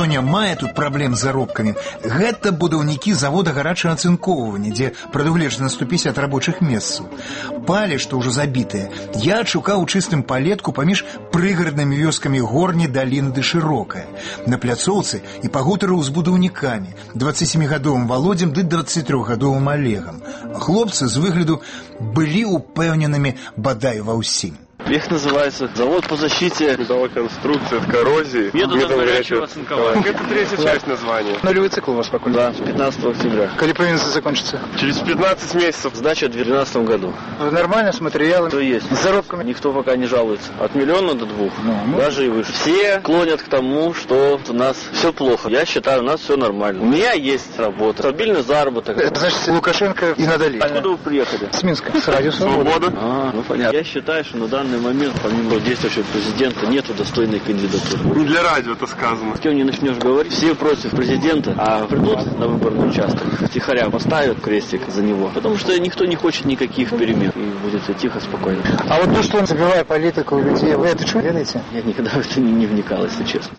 [SPEAKER 12] няма тут праблем з заробкамі. Гэта будаўнікі завода гарачага ацынкоўвання, дзе прадугледжана 150 рабочых месцаў. Палі, што ўжо забітыя, я шукаў у чыстым палетку паміж прыгараднымі вёскамі Горні, Даліна ды Шырокая. На пляцоўцы і пагутарыў з будаўнікамі, 27-гадовым Володзем ды 23-гадовым Олегам. Хлопцы з выгляду былі упэўненымі бадай ва ўсім.
[SPEAKER 13] Их называется завод по защите
[SPEAKER 15] металлоконструкции от коррозии.
[SPEAKER 13] Методом горячего оцинкования.
[SPEAKER 15] Это третья часть названия.
[SPEAKER 12] Нулевой цикл у вас пока?
[SPEAKER 13] Да, с 15 октября.
[SPEAKER 12] Коли повинен закончиться?
[SPEAKER 15] Через 15 месяцев.
[SPEAKER 13] Сдача в 2012 году.
[SPEAKER 12] Нормально, с материалом?
[SPEAKER 13] Все есть.
[SPEAKER 12] С заработками?
[SPEAKER 13] Никто пока не жалуется. От миллиона до 2. Даже и выше. Все клонят к тому, что у нас все плохо. Я считаю, у нас все нормально. У меня есть работа. Стабильный заработок.
[SPEAKER 12] Это значит Лукашенко и Надали.
[SPEAKER 13] Откуда вы приехали?
[SPEAKER 12] С Минска. С радио «Свобода».
[SPEAKER 13] Ну понятно. Я считаю, что на данный момент, помимо действующего президента, нету достойной кандидатуры.
[SPEAKER 15] Не для радио это сказано.
[SPEAKER 13] С кем не начнешь говорить, все против президента, а придут на выборный участок, втихаря поставят крестик за него, потому что никто не хочет никаких перемен, и будет все тихо, спокойно.
[SPEAKER 12] А вот то, что он забивает политику у людей, вы это что делаете?
[SPEAKER 13] Я никогда в это не вникал, если честно.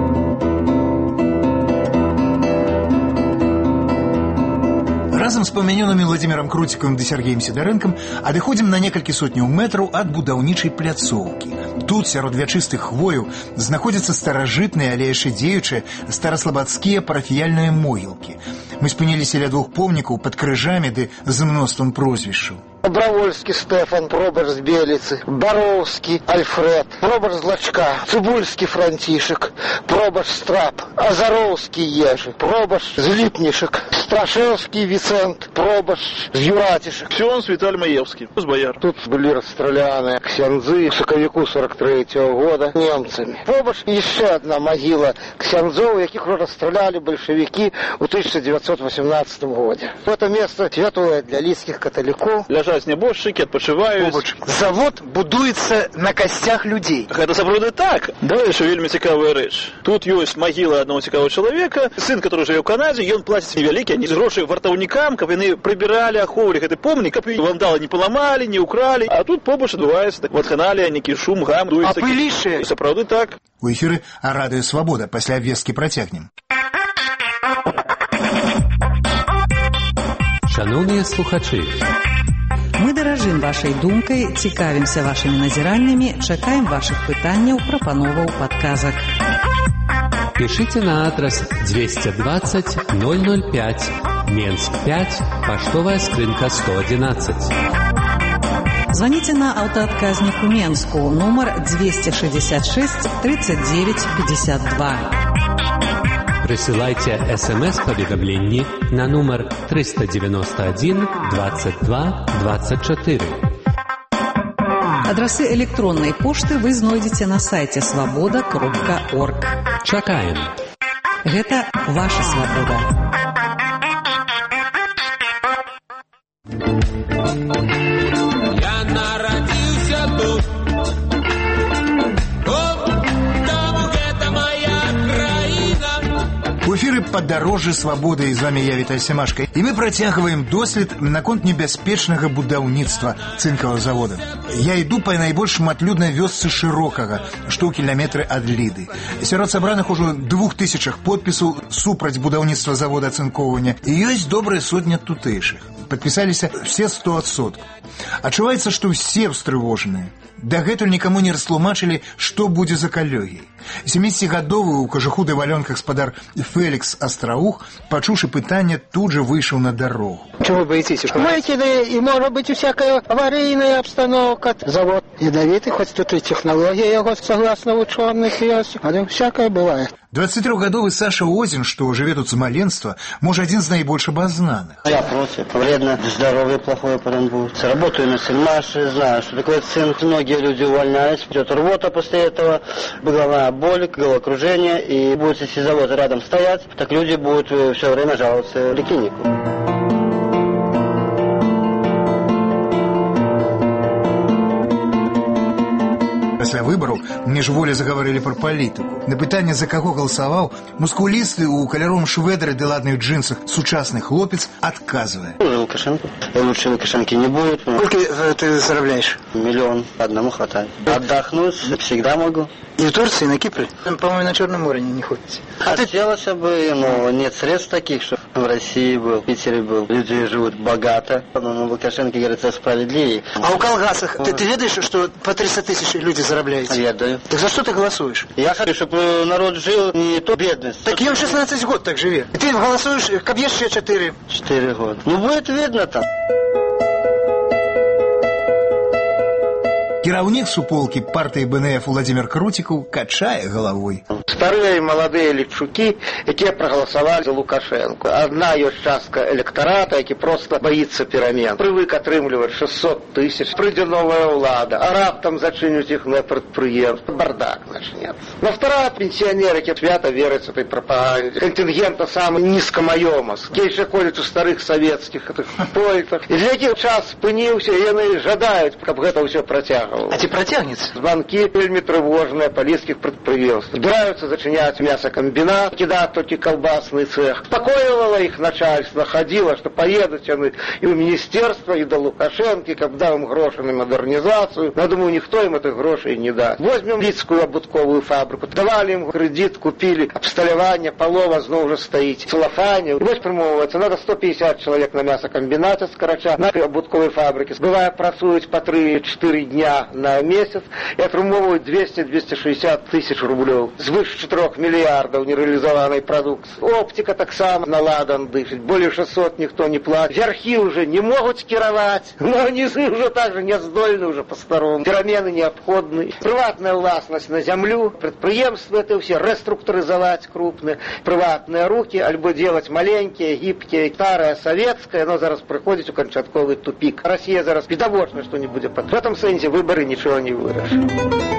[SPEAKER 12] Разам з памянёнымі Владимиром Крутиком ды Сергеем Сидоренком адыходзім на некалькі сотняў метраў ад будаўнічай пляцоўкі. Тут, сярод вячыстых хвояў, знаходзяцца старажытныя, але яшчэ дзеючыя стараслабадскія парафіяльныя могілкі. Мы спыніліся ля двух помнікаў пад крыжамі ды з мноствам прозвішчаў.
[SPEAKER 10] Добровольский Стефан, пробач з Белицы, Боровский Альфред, пробач з Лачка, Цыбульский Франтишек, пробач Страп, Азаровский Ежи, пробач з Липнишек, Страшевский Вицент, пробач з Юратишек.
[SPEAKER 13] Ксенц Виталий Маевский, с бояр.
[SPEAKER 10] Тут были расстреляны ксяндзы к соковику 43-го года немцами. Пробач еще одна могила ксяндзов, яких расстреляли большевики в 1918 году. Это место святое для литских католиков.
[SPEAKER 13] Ляжаць нябожчыкі, адпачываюць.
[SPEAKER 12] Завод будуецца на касцях людзей.
[SPEAKER 13] Гэта сапраўды так. Да, яшчэ вельмі цікавая рэч. Тут ёсць магіла аднаго цікавага чалавека, сын, который жыве ў Канадзе, ён плаціць невялікі, они грошы вартаўнікам, каб яны прыбіралі, ахоўвалі гэты помнік, каб вандалы не паламалі, не ўкралі. А тут побач адбываецца ватханалія, нейкі шум, гам, дуецца.
[SPEAKER 12] А пылішы?
[SPEAKER 13] Сапраўды так.
[SPEAKER 12] У эфіры радыё «Свабода». Пасля абвесткі працягнем.
[SPEAKER 6] Шановныя слухачы,
[SPEAKER 16] мы даражым вашай думкай, цікавімся вашымі назіраннямі, чакаем вашых пытанняў, прапановаў, падказак.
[SPEAKER 6] Пишите на адрес 220 005, Менск 5, поштовая скрынка 111.
[SPEAKER 16] Звоните на аўтаадказнік у Менску, нумар 266 39 52.
[SPEAKER 6] Присылайте СМС-поведомление на номер 391 22 24.
[SPEAKER 16] Адресы электронной пошты вы знойдете на сайте svoboda.org.
[SPEAKER 6] Чакаем.
[SPEAKER 16] Гэта ваша свабода.
[SPEAKER 4] Я народился тут.
[SPEAKER 12] У эфіры «Падарожжа свабоды», і з вами я, Віталь Семашка. І мы працягваем дослед наконт небяспечнага будаўніцтва цынкавага завода. Я іду па найбольш шматлюднай вёсцы Шырокага, што ў кіламетры ад Ліды. Сярод сабраных ужо 2000 подпісаў супраць будаўніцтва завода ацынкоўвання. І ёсць добрая сотня тутэйшых. Падпісаліся все 100%. Адчуваецца, што ўсе встрывожаныя. Дагэтуль нікаму не растлумачылі, што будзе за калёгіяй. 70-гадовы ў кажуху ды валёнках спадар Фелікс Астраух, пачуўшы пытанне, тут же выйшаў на дарогу.
[SPEAKER 10] Чего вы боитесь? Выкиды, и может быть всякая аварийная обстановка. Завод ядовитый, хоть тут и технология его, согласно ученых, есть. А всякое бывает.
[SPEAKER 12] 23-гадовы Саша Озин, што жыве тут з маленства, можа адзін з найбольш абазнаных.
[SPEAKER 14] Я против. Вредно здоровье плохое потом будет. Работаю на Сельмаше, знаю, что такое цинк. Многие люди увольнялись. Идет рвота после этого, головная боль, головокружение. И будет, если завод рядом стоять, так люди будут все время жаловаться в поликлинику.
[SPEAKER 12] Пасля выбараў міжволі загаварылі пра палітыку. На пытанне, за каго галасаваў, мускулісты ў каляровым швэдары ды ладных джинсах сучасны хлопец адказвае.
[SPEAKER 14] Лукашенко. Лучше Лукашенко не будет.
[SPEAKER 12] Сколько ты заробляешь?
[SPEAKER 14] 1 миллион. Одному хватает. Отдохнуть всегда могу.
[SPEAKER 12] И в Турции, и на Кипре? По-моему, на Черном море не ходите.
[SPEAKER 14] Хотелось бы, но нет средств таких, что в России был, в Питере был. Люди живут богато. Но Лукашенко, говорится, справедливее.
[SPEAKER 12] А у колгасах ты ведаешь, что по 300 тысяч люди зарабляете?
[SPEAKER 14] Ведаю.
[SPEAKER 12] Так за что ты голосуешь?
[SPEAKER 14] Я хочу, чтобы народ жил не то бедность.
[SPEAKER 12] Так им 16 год так живет. И ты голосуешь, как еще 4?
[SPEAKER 14] 4 года. Ну, будет видно там.
[SPEAKER 12] Кіраўнік суполкі партыі БНФ Владимир Крутиков качае головой.
[SPEAKER 10] Старые и молодые летчуки, якія проголосовали за Лукашенко. Одна ёсць частка электората, які просто боится перемен. Привык атрымліваць 600 тысяч. Прыйдзе новая ўлада, а раптам зачыняць іх на прадпрыемства. Бардак начнется. Но вторая пенсионеры, які свято вераць этой пропаганде. Контингента самый низкомаёмас. Кейші ходзяць у старых советских поэтах. І для якіх час спыніўся, і яны жадаюць, каб гэта ўсё працягвалася.
[SPEAKER 12] А ці працягнецца?
[SPEAKER 10] Звонки вельмі трывожныя палескіх прадпрыемств. Збіраюцца зачыняць мясокомбинат, кидать только колбасный цех. Успокоивало их начальство, ходило, что поедут они и в министерство, и до Лукашенко, каб дал им гроши на модернизацию. Но, думаю, никто им этих грошей не даст. Возьмем Лидскую обутковую фабрику. Давали им кредит, купили обсталявание, полова знову уже стоит. Целлофане. И вот примовывается, надо 150 человек на мясокомбинате скорочать, на обутковой фабрике. Бывает, працуют по 3-4 дня на месяц и отрумовывают 200-260 тысяч рублей. Свыше 4 миллиардов нереализованной продукции. Оптика так само наладан дышит. Более 600 никто не платит. Верхи уже не могут кировать, но низы уже также не здольны уже по-старому. Перемены необходны. Приватная властность на землю. Предприемства это все реструктуризовать крупные. Приватные руки, альбо делать маленькие, гибкие, старое, советское, но зараз приходит у кончатковый тупик. Россия зараз бедовочно что-нибудь. В этом сенсе выборы ничего не вырашат.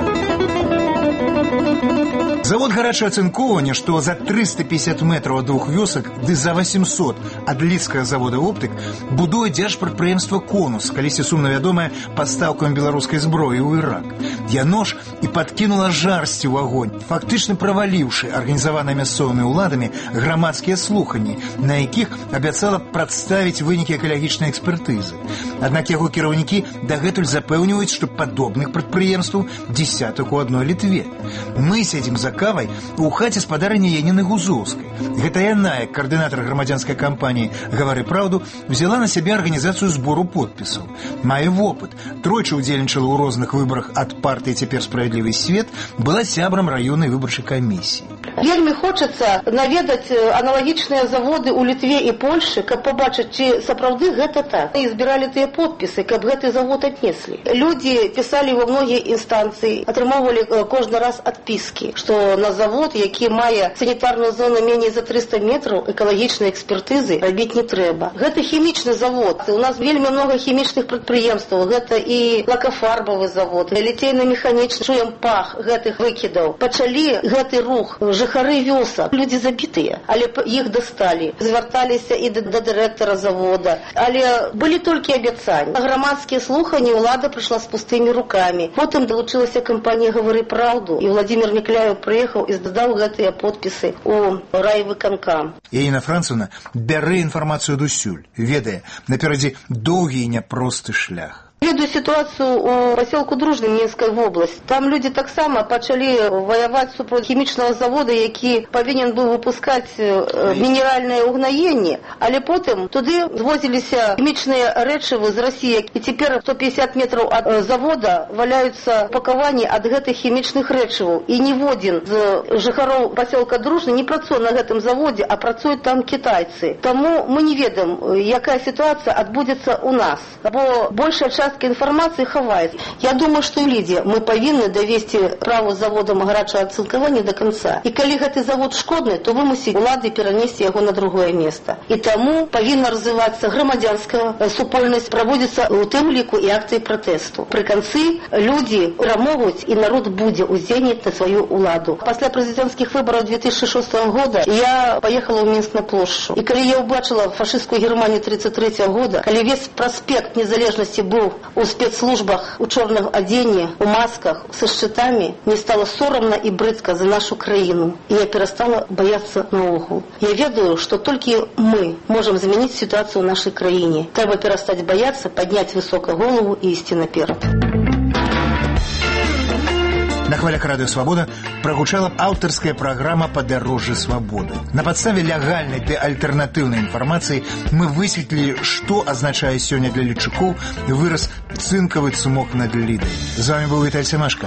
[SPEAKER 12] Завод гарачае ацынкоўвання, што за 350 метраў ад двух вёсак ды за 800 ад лідскага завода «Оптык» будуе дзяржпрадпрыемства «Конус», калісьці сумна вядомае пастаўкам беларускай зброі ў Ірак. Яно ж і падкінула жарсці ў агонь, фактычна праваліўшы арганізаваныя мясцовымі ўладамі грамадскія слуханні, на якіх абяцала прадставіць вынікі экалагічнай экспертызы. Аднак яго кіраўнікі дагэтуль запэўніваюць, што падобных прадпрыемстваў дзесятак у адной Літве. Мы сядзім за кавай у хаце спадарыні Яніны Гузоўскай. Гэта яна, як каардынатар грамадзянскай кампаніі «Гавары праўду», взяла на сябе арганізацыю збору подпісаў. Мае вопыт. Тройчы ўдзельнічала ў розных выбарах ад партыі «Цяпер справядлівы свет», была сябрам раённай выбарчай камісіі.
[SPEAKER 17] Вельмі хочацца наведаць аналагічныя заводы ў Літве і Польшы, каб пабачыць, ці сапраўды гэта так. І збіралі тыя подпісы, каб гэты завод аднеслі. Людзі пісалі ва многія інстанцыі, атрымоўвалі кожны раз адпіскі, што на завод, які мае санітарную зону меней за 300 метраў, экалагічнай экспертызы рабіць не трэба. Гэта хімічны завод. У нас вельмі много хімічных прадпрыемстваў. Гэта і лакафарбавы завод, літейна-механічны. Чуем пах гэтых выкідаў. Пачалі гэты рух. Жыхары вёсак. Людзі забітыя, але іх дасталі. Звярталіся і да дырэктара завода. Але былі толькі абяцанні. На грамадскія слуханні ўлада прыйшла з пустымі рукамі. Потым далучылася кампанія «Гавары праўду», і Владимир Некляев прыехаў і здадаў гэтыя подпісы у райвыканкам.
[SPEAKER 12] Яніна Францаўна бярэ інфармацыю дусюль, ведае, наперадзе доўгі і няпросты шлях.
[SPEAKER 17] Ведаю ситуацию у поселку Дружный Минской области. Там люди так само почали воевать супротив химичного завода, який повинен был выпускать минеральное угноение, але потом туди звозилися химичные речиви з Росії. І тепер 150 метрів від завода валяються паковані від гэтых хімічних речивів. І ні один з жихарів поселка Дружный не працює на гэтым заводі, а працюють там китайці. Тому ми не ведаємо, яка ситуація відбудеться у нас. Бо більша частина информации хавает. Я думаю, что люди, мы повинны довести право завода гарачего ацынкавання до конца. И коли гэты завод шкодный, то вымусить улады перенести его на другое место. И тому повинна развиваться громадянская супольность, проводится у тем лику и акции протесту. При конце люди промогут, и народ будет уздзейнить на свою уладу. После президентских выборов 2006 года я поехала в Минск на площадь. И когда я убачила фашистскую Германию 1933 года, когда весь проспект Незалежности был у спецслужбах, у черном одении, у масках, со щитами, мне стало соромно и брыдко за нашу краину. И я перестала бояться наогул. Я ведаю, что только мы можем заменить ситуацию в нашей краине. Треба перестать бояться, поднять высоко голову и идти наперед.
[SPEAKER 12] На хвалях Радио Свобода прогучала аўтарская праграма «Падарожжа свабоды». На падставе легальнай ды альтэрнатыўнай інфармацыі мы высветлілі, што азначае сёння для летчыкоў выраз «цынкавы цумок над Лідай». З вами быў Віталь Семашка.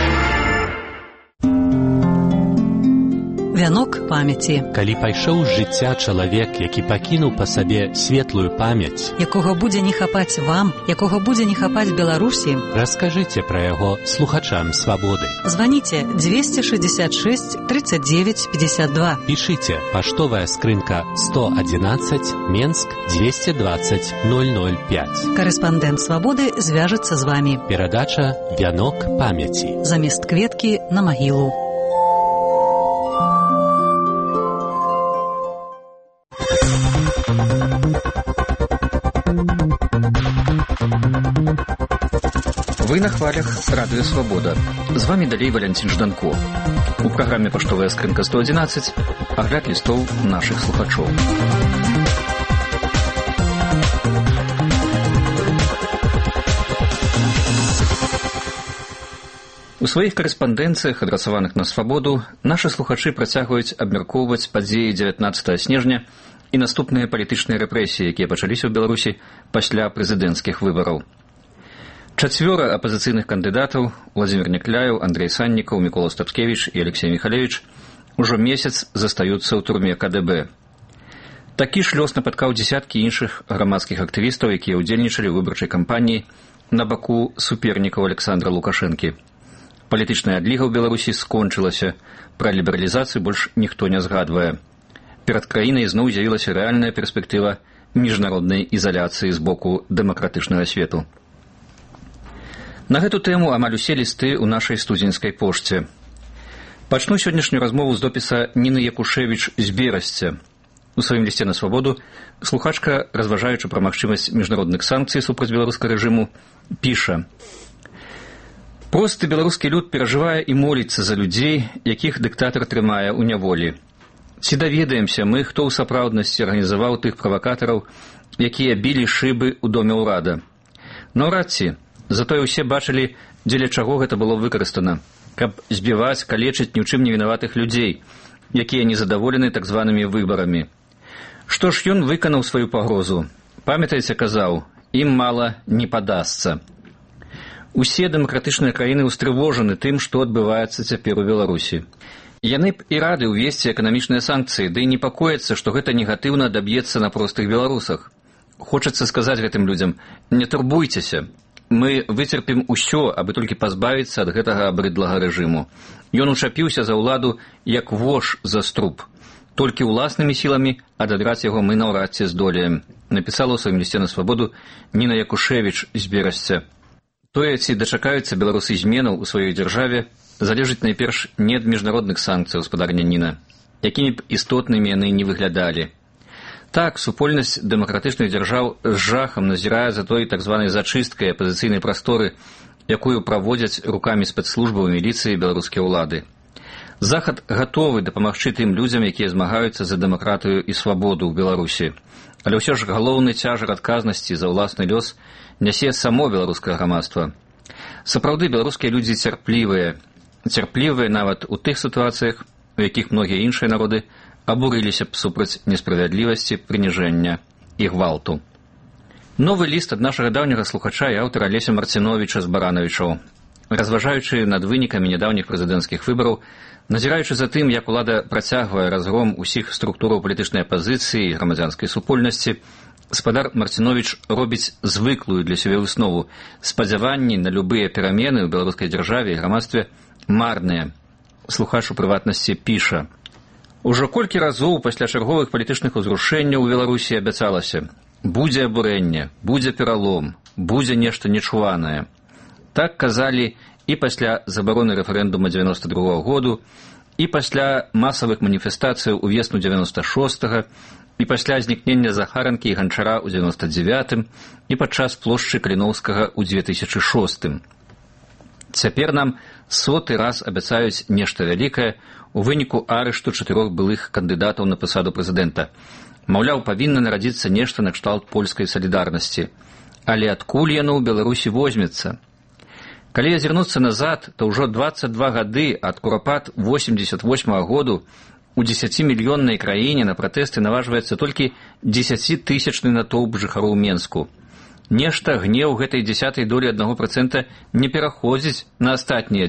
[SPEAKER 16] Вянок памяці.
[SPEAKER 6] Калі пайшоў з жыцця чалавек, які пакінуў па сабе светлую памяць,
[SPEAKER 16] якога будзе не хапаць вам, якога будзе не хапаць Беларусі,
[SPEAKER 6] раскажыце пра яго слухачам Свабоды.
[SPEAKER 16] Званіце 266 39 52.
[SPEAKER 6] Пішыце паштовая скрынка 111 Менск 220 005.
[SPEAKER 16] Карэспандэнт Свабоды звяжацца з вамі.
[SPEAKER 6] Перадача «Вянок памяці».
[SPEAKER 16] Замест кветкі на магілу.
[SPEAKER 18] Вы на хвалях Радио Свобода. З вами далей Валентин Жданко. У праграме «Паштовая скрынка 111» агляд лістоў нашых слухачоў. У сваіх карэспандэнцыях, адрасаваных на Свабоду, нашы слухачы працягваюць абмяркоўваць падзеі 19 снежня і наступныя палітычныя рэпрэсіі, якія пачаліся ў Беларусі пасля прэзідэнцкіх выбараў. 4 апазіцыйных кандыдатаў Владзімір Някляеў, Андрей Саннікаў, Мікола Стапскевіч і Алексей Михалевич ужо месяц застаюцца ў турме КДБ. Такі ж лёс напаткаў дзесяткі іншых грамадскіх актывістаў, якія ўдзельнічалі ў выбарчай кампаніі на баку супернікаў Александра Лукашэнкі. Палітычная адліга ў Беларусі скончылася, пра лібералізацыю больш ніхто не згадвае. Перад краінай зноў з'явілася рэальная перспектыва міжнароднай ізаляцыі з боку дэмакратычнага свету. На гэту тэму амаль усе лісты ў нашай студзеньскай пошце. Пачну сённяшнюю размову з допіса Ніны Якушевіч з Берасця. У сваім лісце на Свабоду слухачка, разважаючы пра магчымасць міжнародных санкцый супраць беларускага рэжыму, піша: «Просты беларускі люд перажывае і моліцца за людзей, якіх дыктатар трымае ў няволі. Ці даведаемся мы, хто ў сапраўднасці арганізаваў тых правакатараў, якія білі шыбы ў доме ўрада? Наўрад ці. Затое ўсе бачылі, дзеля чаго гэта было выкарыстана, каб збіваць, калечыць ні ў чым не вінаватых людзей, якія незадаволены так званымі выбарамі. Што ж ён выканаў сваю пагрозу? Памятаеце, казаў, ім мала не падасца. Усе дэмакратычныя краіны ўстрывожаны тым, што адбываецца цяпер у Беларусі. Яны б і рады ўвесці эканамічныя санкцыі, ды і непакояцца, што гэта негатыўна даб'ецца на простых беларусах. Хочацца сказаць гэтым людзям: не турбуйцеся. Мы выцерпім усё, абы толькі пазбавіцца ад гэтага абрыдлага рэжыму. Ён учапіўся за ўладу, як вож за струп. Толькі ўласнымі сіламі ададраць яго мы наўрад ці здолеем», напісала ў сваім лісце на Свабоду Ніна Якушевіч з Берасця. Тое, ці дачакаюцца беларусы зменаў у сваёй дзяржаве, залежыць найперш не ад міжнародных санкцый, гаспадарня Ніна, якімі б істотнымі яны не выглядалі. Так, супольнасць дэмакратычных дзяржаў з жахам назірае за той так званай зачысткай апазіцыйнай прасторы, якую праводзяць рукамі спецслужбаў і міліцыі беларускія ўлады. Захад гатовы дапамагчы тым людзям, якія змагаюцца за дэмакратыю і свабоду ў Беларусі. Але ўсё ж галоўны цяжар адказнасці за ўласны лёс нясе само беларускае грамадства. Сапраўды, беларускія людзі цярплівыя нават у тых сітуацыях, у якіх многія іншыя народы абурыліся б супраць несправядлівасці, прыніжэння і гвалту. Новы ліст ад нашага даўняга слухача і аўтара Алеся Марціновіча з Баранавічаў. Разважаючы над вынікамі нядаўніх прэзідэнцкіх выбараў, назіраючы за тым, як улада працягвае разгром усіх структураў палітычнай апазіцыі і грамадзянскай супольнасці, гаспадар Марціновіч робіць звыклую для сябе выснову: спадзяванні на любыя перамены ў беларускай дзяржаве і грамадстве марныя. Слухач у прыватнасці піша: «Ужо колькі разоў пасля чарговых палітычных узрушэнняў у Беларусі абяцалася: будзе абурэнне, будзе пералом, будзе нешта нечуванае. Так казалі і пасля забароны рэферэндума 92-го году, І пасля масавых маніфестацыяў увесну 96-го, і пасля знікнення Захаранкі і Ганчара ў 99-м, і падчас плошчы Каліноўскага ў 2006-м. Цяпер нам 100-й раз абяцаюць нешта вялікае у выніку арышту 4 былых кандыдатаў на пасаду прэзідэнта. Маўляў, павінна нарадзіцца нешта накшталт польскай салідарнасці. Але адкуль яно ў Беларусі возьмецца? Калі азірнуцца назад, то ўжо 22 гады ад курапат 88-го году у 10-мільённай краіне на пратэсты наважваецца толькі 10-тысячны натоўп жыхароў Менску. Нешта гнеў гэтай 10-й долі 1% не пераходзіць на астатнія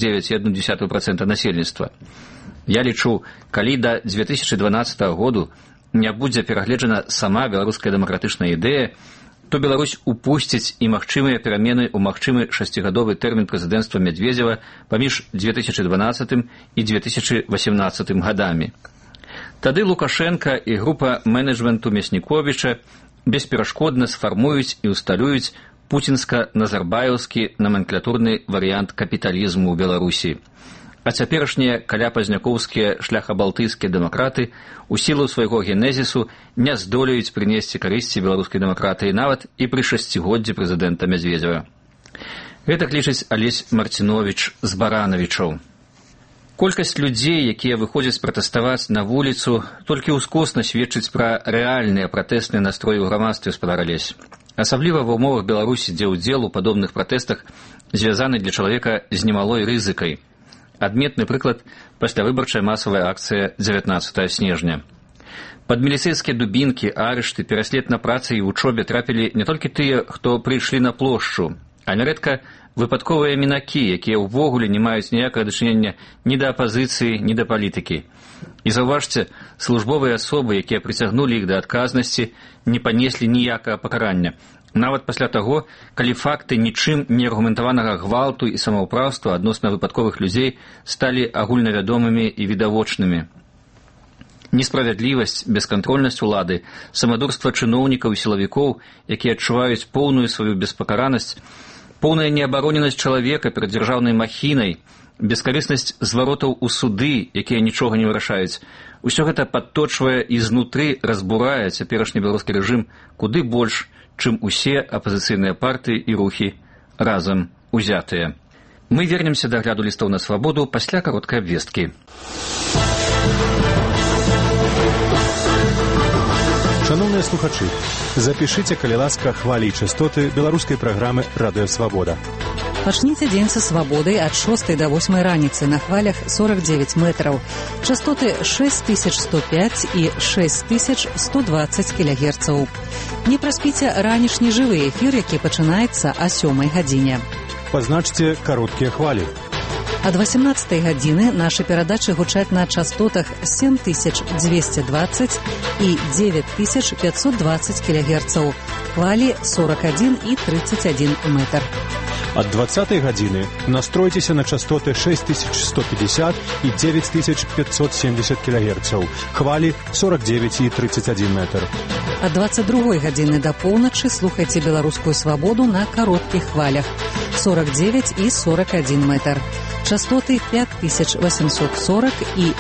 [SPEAKER 18] 99,1% насельніцтва. Я лічу, калі да 2012 году не будзе перагледжана сама беларуская дэмакратычная ідэя, то Беларусь упусціць і магчымыя перамены ў магчымы 6-гадовы тэрмін прэзідэнцтва Медведзева паміж 2012 і 2018 гадамі. Тады Лукашенка і група менеджменту Мясніковіча бесперашкодна сфармуюць і ўсталююць пуцінска-назарбаеўскі наменклатурны варыянт капіталізму ў Беларусі. А цяперашнія каляпазнякоўскія шляхабалтыйскія дэмакраты у сілу свайго генезісу не здолеюць прынесці карысці беларускай дэмакратыі нават і пры 6-годдзі прэзідэнта Медведзева. Гэтак лічыць Алесь Марціновіч з Баранавічаў. Колькасць людзей, якія выходзяць пратэставаць на вуліцу, толькі ўскосна сведчыць пра рэальныя пратэсныя настроі ў грамадстве, спадар Алесь. Асабліва ва ўмовах Беларусі, дзе ўдзел у падобных пратэстах звязаны для чалавека з немалой рызыкай. Адметны прыклад – паслявыбарчая масавая акцыя 19 снежня. Пад міліцэйскія дубінкі, арышты, пераслед на працы і вучобе трапілі не толькі тыя, хто прыйшлі на плошчу, а нярэдка выпадковыя мінакі, якія ўвогуле не маюць ніякага дачынення ні да апазіцыі, ні да палітыкі. І заўважце, службовыя асобы, якія прыцягнулі іх да адказнасці, не панеслі ніякага пакарання. Нават пасля таго, калі факты нічым не аргументаванага гвалту і самаўпраўства адносна выпадковых людзей сталі агульнавядомымі і відавочнымі. Несправядлівасць, бескантрольнасць улады, самадурства чыноўнікаў і сілавікоў, якія адчуваюць поўную сваю беспакаранасць, поўная неабароненасць чалавека перад дзяржаўнай махінай, бескарыснасць зваротаў у суды, якія нічога не вырашаюць, усё гэта падточвае і знутры разбурае цяперашні беларускі рэжым куды больш, чым усе апазіцыйныя партыі і рухі разам узятыя. Мы вернемся да агляду лістоў на свабоду пасля кароткай абвесткі.
[SPEAKER 19] Шановныя слухачы, запішыце, калі ласка, хвалі і частоты беларускай праграмы «Радыё Свабода».
[SPEAKER 16] Пачніце дзень са свабодай ад 6 до 8 раніцы на хвалях 49 метраў. Частоты 6105 і 6120 кілягерцаў. Не праспіце ранішні жывы эфір, які пачынаецца о 7 гадзіне.
[SPEAKER 19] Пазначце кароткія хвалі.
[SPEAKER 16] Ад 18 гадзіны нашы перадачы гучаць на частотах 7220 і 9520 кілягерцаў. Хвалі 41 і 31 метр.
[SPEAKER 19] Ад 20 гадзіны настройцеся на частоты 6150 і 9570 кГц. Хвалі 49 і 31 метр.
[SPEAKER 16] Ад 22 гадзіны да поўначы слухайце беларускую свабоду на кароткіх хвалях 49 і 41 метр. Частоты 5840 і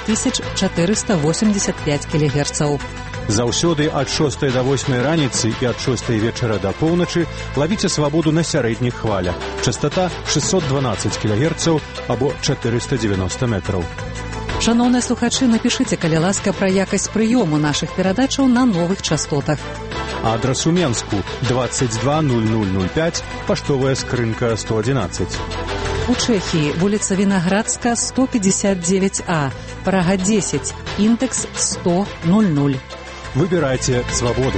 [SPEAKER 16] 7485 кГц.
[SPEAKER 19] Заўсёды ад 6 до 8 раніцы і ад 6 вечара да поўначы лавіце свабоду на сярэдніх хвалях. Частота 612 кГц або 490 метраў.
[SPEAKER 16] Шановныя слухачы, напішыце, калі ласка, пра якасць прыёму нашых перадачаў на новых частотах.
[SPEAKER 19] Адрас у Менску 220005, паштовая скрынка 111.
[SPEAKER 16] У Чэхіі вуліца Вінаградска 159А, Прага 10, індекс 10000.
[SPEAKER 19] Выбирайте свободу.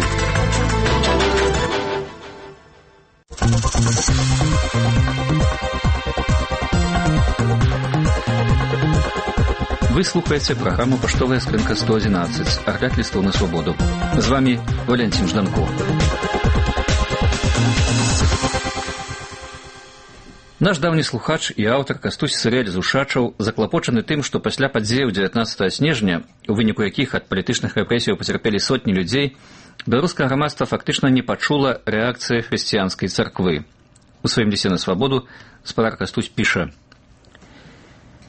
[SPEAKER 18] Вы слухаеце праграму «Паштовая скрынка 111», агляд лістоў на свабоду. З вами Валентин Жданко. Наш даўні слухач і аўтар Кастусь Сырэль-Зушачаў заклапочаны тым, што пасля падзеяў 19 снежня, у выніку якіх ад палітычных рэпрэсіяў пацярпелі сотні людзей, беларускае грамадства фактычна не пачула рэакцыі хрысціянскай царквы. У сваім лісце на свабоду спадар Кастусь піша: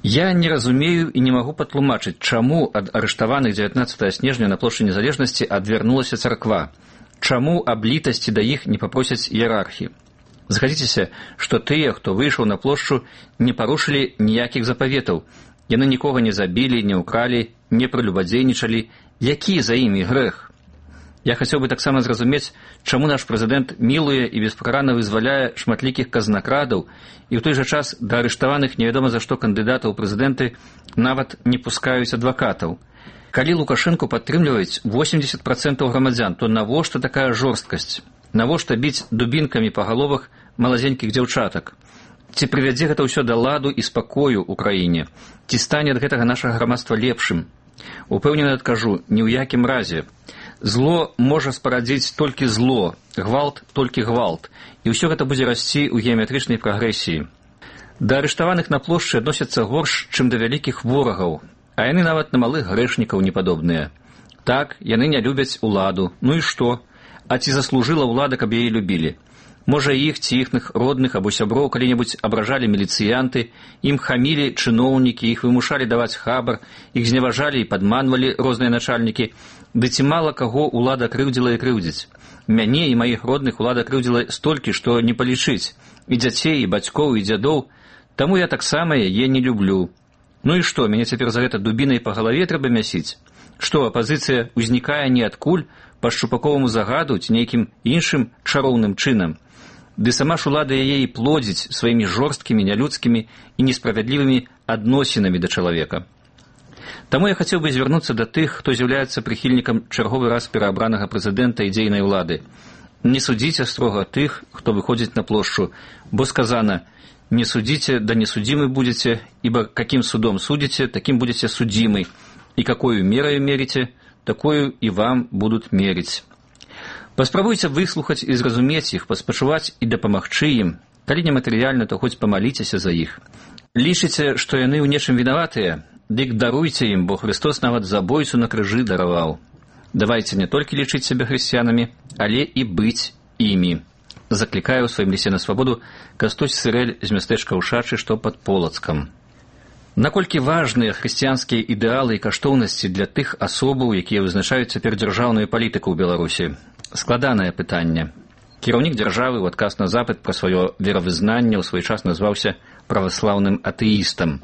[SPEAKER 18] Я не разумею і не магу патлумачыць, чаму ад арыштаваных 19 снежня на плошчы Незалежнасці адвярнулася царква, чаму аб літасці да іх не папросяць іерархі. Згадзіцеся, што тыя, хто выйшаў на плошчу, не парушылі ніякіх запаветаў. Яны нікога не забілі, не ўкралі, не прелюбадзейнічалі. Які за імі грэх? Я хацеў бы таксама зразумець, чаму наш прэзідэнт мілуе і беспакаранна вызваляе шматлікіх казнакрадаў, і ў той жа час да арыштаваных невядома за што кандыдатаў у прэзідэнты нават не пускаюць адвакатаў. Калі Лукашэнку падтрымліваюць 80% грамадзян, то навошта такая жорсткасць? Навошта біць дубінкамі па галовах малазенькіх дзяўчатак? Ці прывядзе гэта ўсё да ладу і спакою ў краіне? Ці стане ад гэтага нашага грамадства лепшым? Упэўнена адкажу, ні ў якім разе. Зло можа спарадзіць толькі зло, гвалт толькі гвалт, і ўсё гэта будзе расці ў геаметрычнай прагрэсіі. Да арыштаваных на плошчы адносяцца горш, чым да вялікіх ворагаў, а яны нават на малых грэшнікаў не падобныя. Так, яны не любяць уладу. Ну і што? А ці заслужыла ўлада, каб яе любілі? Можа, іх ці іхных родных або сяброў калі-небудзь абражалі міліцыянты, ім хамілі чыноўнікі, іх вымушалі даваць хабар, іх зневажалі і падманвалі розныя начальнікі. Ды ці мала каго ўлада крыўдзіла і крыўдзіць? Мяне і маіх родных ўлада крыўдзіла столькі, што не палічыць. І дзяцей, і бацькоў, і дзядоў. Таму я таксама яе не люблю. Ну і што, мяне цяпер за гэта дубінай па галаве трэба мясіць? Што, апазіцыя ўзнікае ніадкуль, па шчупаковаму загаду ці нейкім іншым чароўным чынам? Ды сама ж улада яе і плодзіць сваімі жорсткімі, нялюдскімі і несправядлівымі адносінамі да чалавека. Таму я хацеў бы звярнуцца да тых, хто з'яўляецца прыхільнікам чарговы раз пераабранага прэзідэнта і дзейнай улады. Не судзіце строга тых, хто выходзіць на плошчу, бо сказана: «Не судзіце, да не судзімы будзеце, ибо каким судом судите, таким будете судимы, и какою мерою мерите, такую и вам будут мерить». Паспрабуйце выслухаць і зразумець іх, паспачуваць і дапамагчы ім. Калі не матэрыяльна, то хоць памаліцеся за іх. Лічыце, што яны ў нечым вінаватыя? Дык даруйце ім, бо Христос нават забойцу на крыжы дараваў. Давайце не толькі лічыць сябе хрысціянамі, але і быць імі. Заклікаю ў сваім лісе на свабоду Кастусь Сырэль з мястэчка Ушачы, што пад Полацкам. Наколькі важныя хрысціянскія ідэалы і каштоўнасці для тых асобаў, якія вызначаюць цяпер дзяржаўную палітыку ў Беларусі? Складанае пытанне. Кіраўнік дзяржавы ў адказ на запыт пра сваё веравызнанне ў свой час назваўся праваслаўным атэістам.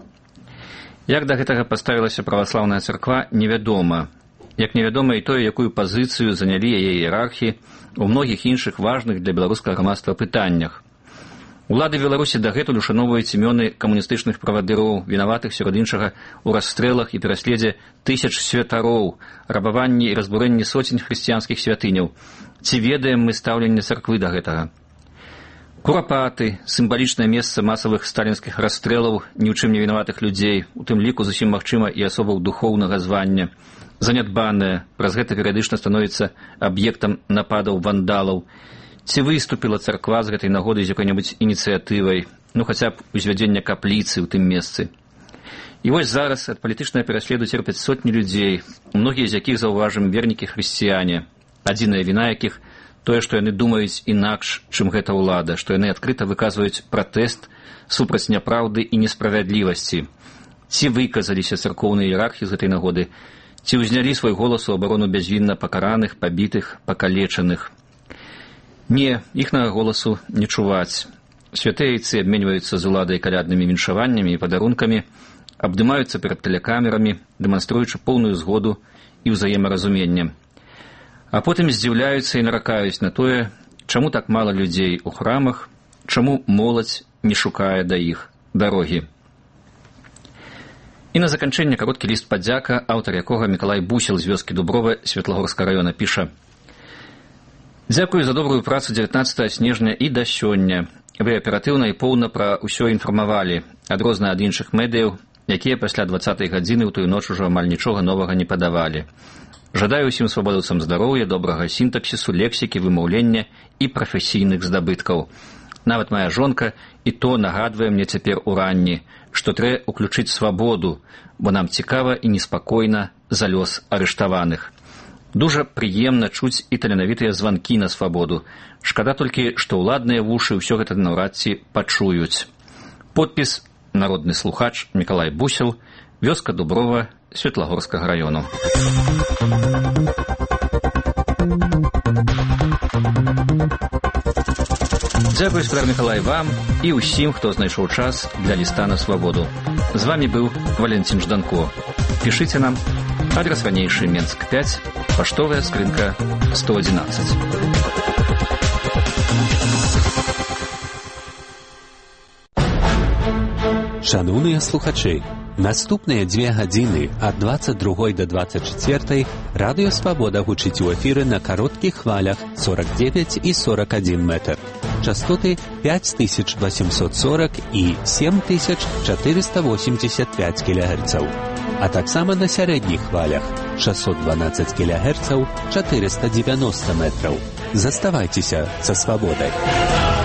[SPEAKER 18] Як да гэтага паставілася праваслаўная царква, невядома. Як невядома і тое, якую пазіцыю занялі яе іерархі у многіх іншых важных для беларускага грамадства пытаннях. Улады Беларусі дагэтуль ушаноўваюць імёны камуністычных правадыроў, вінаватых сярод іншага ў расстрэлах і пераследзе тысяч святароў, рабаванні і разбурэнні соцень хрысціянскіх святыняў. Ці ведаем мы стаўленне царквы да гэтага? Курапаты, сімвалічнае месца масавых сталінскіх расстрэлаў ні ў чым не вінаватых людзей, у тым ліку зусім магчыма і асобаў духоўнага звання, занядбанае, праз гэта перыядычна становіцца аб'ектам нападаў вандалаў. Ці выступіла царква з гэтай нагоды з якой-небудзь ініцыятывай, ну хаця б узвядзення капліцы ў тым месцы. І вось зараз ад палітычнага пераследу церпяць сотні людзей, многія з якіх, заўважым, вернікі хрысціяне, адзіная віна якіх тое, што яны думаюць інакш, чым гэта ўлада, што яны адкрыта выказваюць пратэст супраць няпраўды і несправядлівасці. Ці выказаліся царкоўныя іерархі з гэтай нагоды, ці ўзнялі свой голас у абарону бязвінна пакараных, пабітых, пакалечаных. Не, іхнага голасу не чуваць. Святэйцы абменьваюцца з уладай каляднымі віншаваннямі і падарункамі, абдымаюцца перад тэлекамерамі, дэманструючы поўную згоду і ўзаемаразуменне. А потым здзіўляюцца і наракаюць на тое, чаму так мала людзей у храмах, чаму моладзь не шукае да іх дарогі. І на заканчэнне кароткі ліст падзяка, аўтар якога Мікалай Бусел з вёскі Дуброва Светлагорскага раёна піша: «Дзякую за добрую працу 19 снежня і да сёння. Вы аператыўна і поўна пра ўсё інфармавалі, адрозна ад іншых медыяў, якія пасля 20-й гадзіны ў тую ноч ужо амаль нічога новага не падавалі. Жадаю ўсім свабодаўцам здароўя, добрага сінтаксісу, лексікі, вымаўлення і прафесійных здабыткаў. Нават моя жонка і то нагадвае мне цяпер уранні, што трэ уключыць свабоду, бо нам цікава і неспакойна за лёс арыштаваных. Дужа прыемна чуць і таленавітыя званкі на свабоду. Шкада толькі, што ўладныя вушы ўсё гэта наўрад ці пачуюць. Подпіс народны слухач Мікалай Бусел, вёска Дуброва Светлагорскага раёну. Дзякуй, спадар Мікалай, вам і ўсім, хто знайшоў час для ліста на свабоду. З вамі быў Валентин Жданко. Пішыце нам. Адрес ранейшы Менск 5, паштовая скрынка 111.
[SPEAKER 6] Шановныя слухачы, наступныя 2 гадзіны ад 22 до 24 Радыё Свабода гучыць у эфіры на кароткіх хвалях 49 і 41 метр. Частоты 5840 і 7485 кГц. А таксама на сярэдніх хвалях 612 кГц 490 метраў. Заставайцеся са свабодай.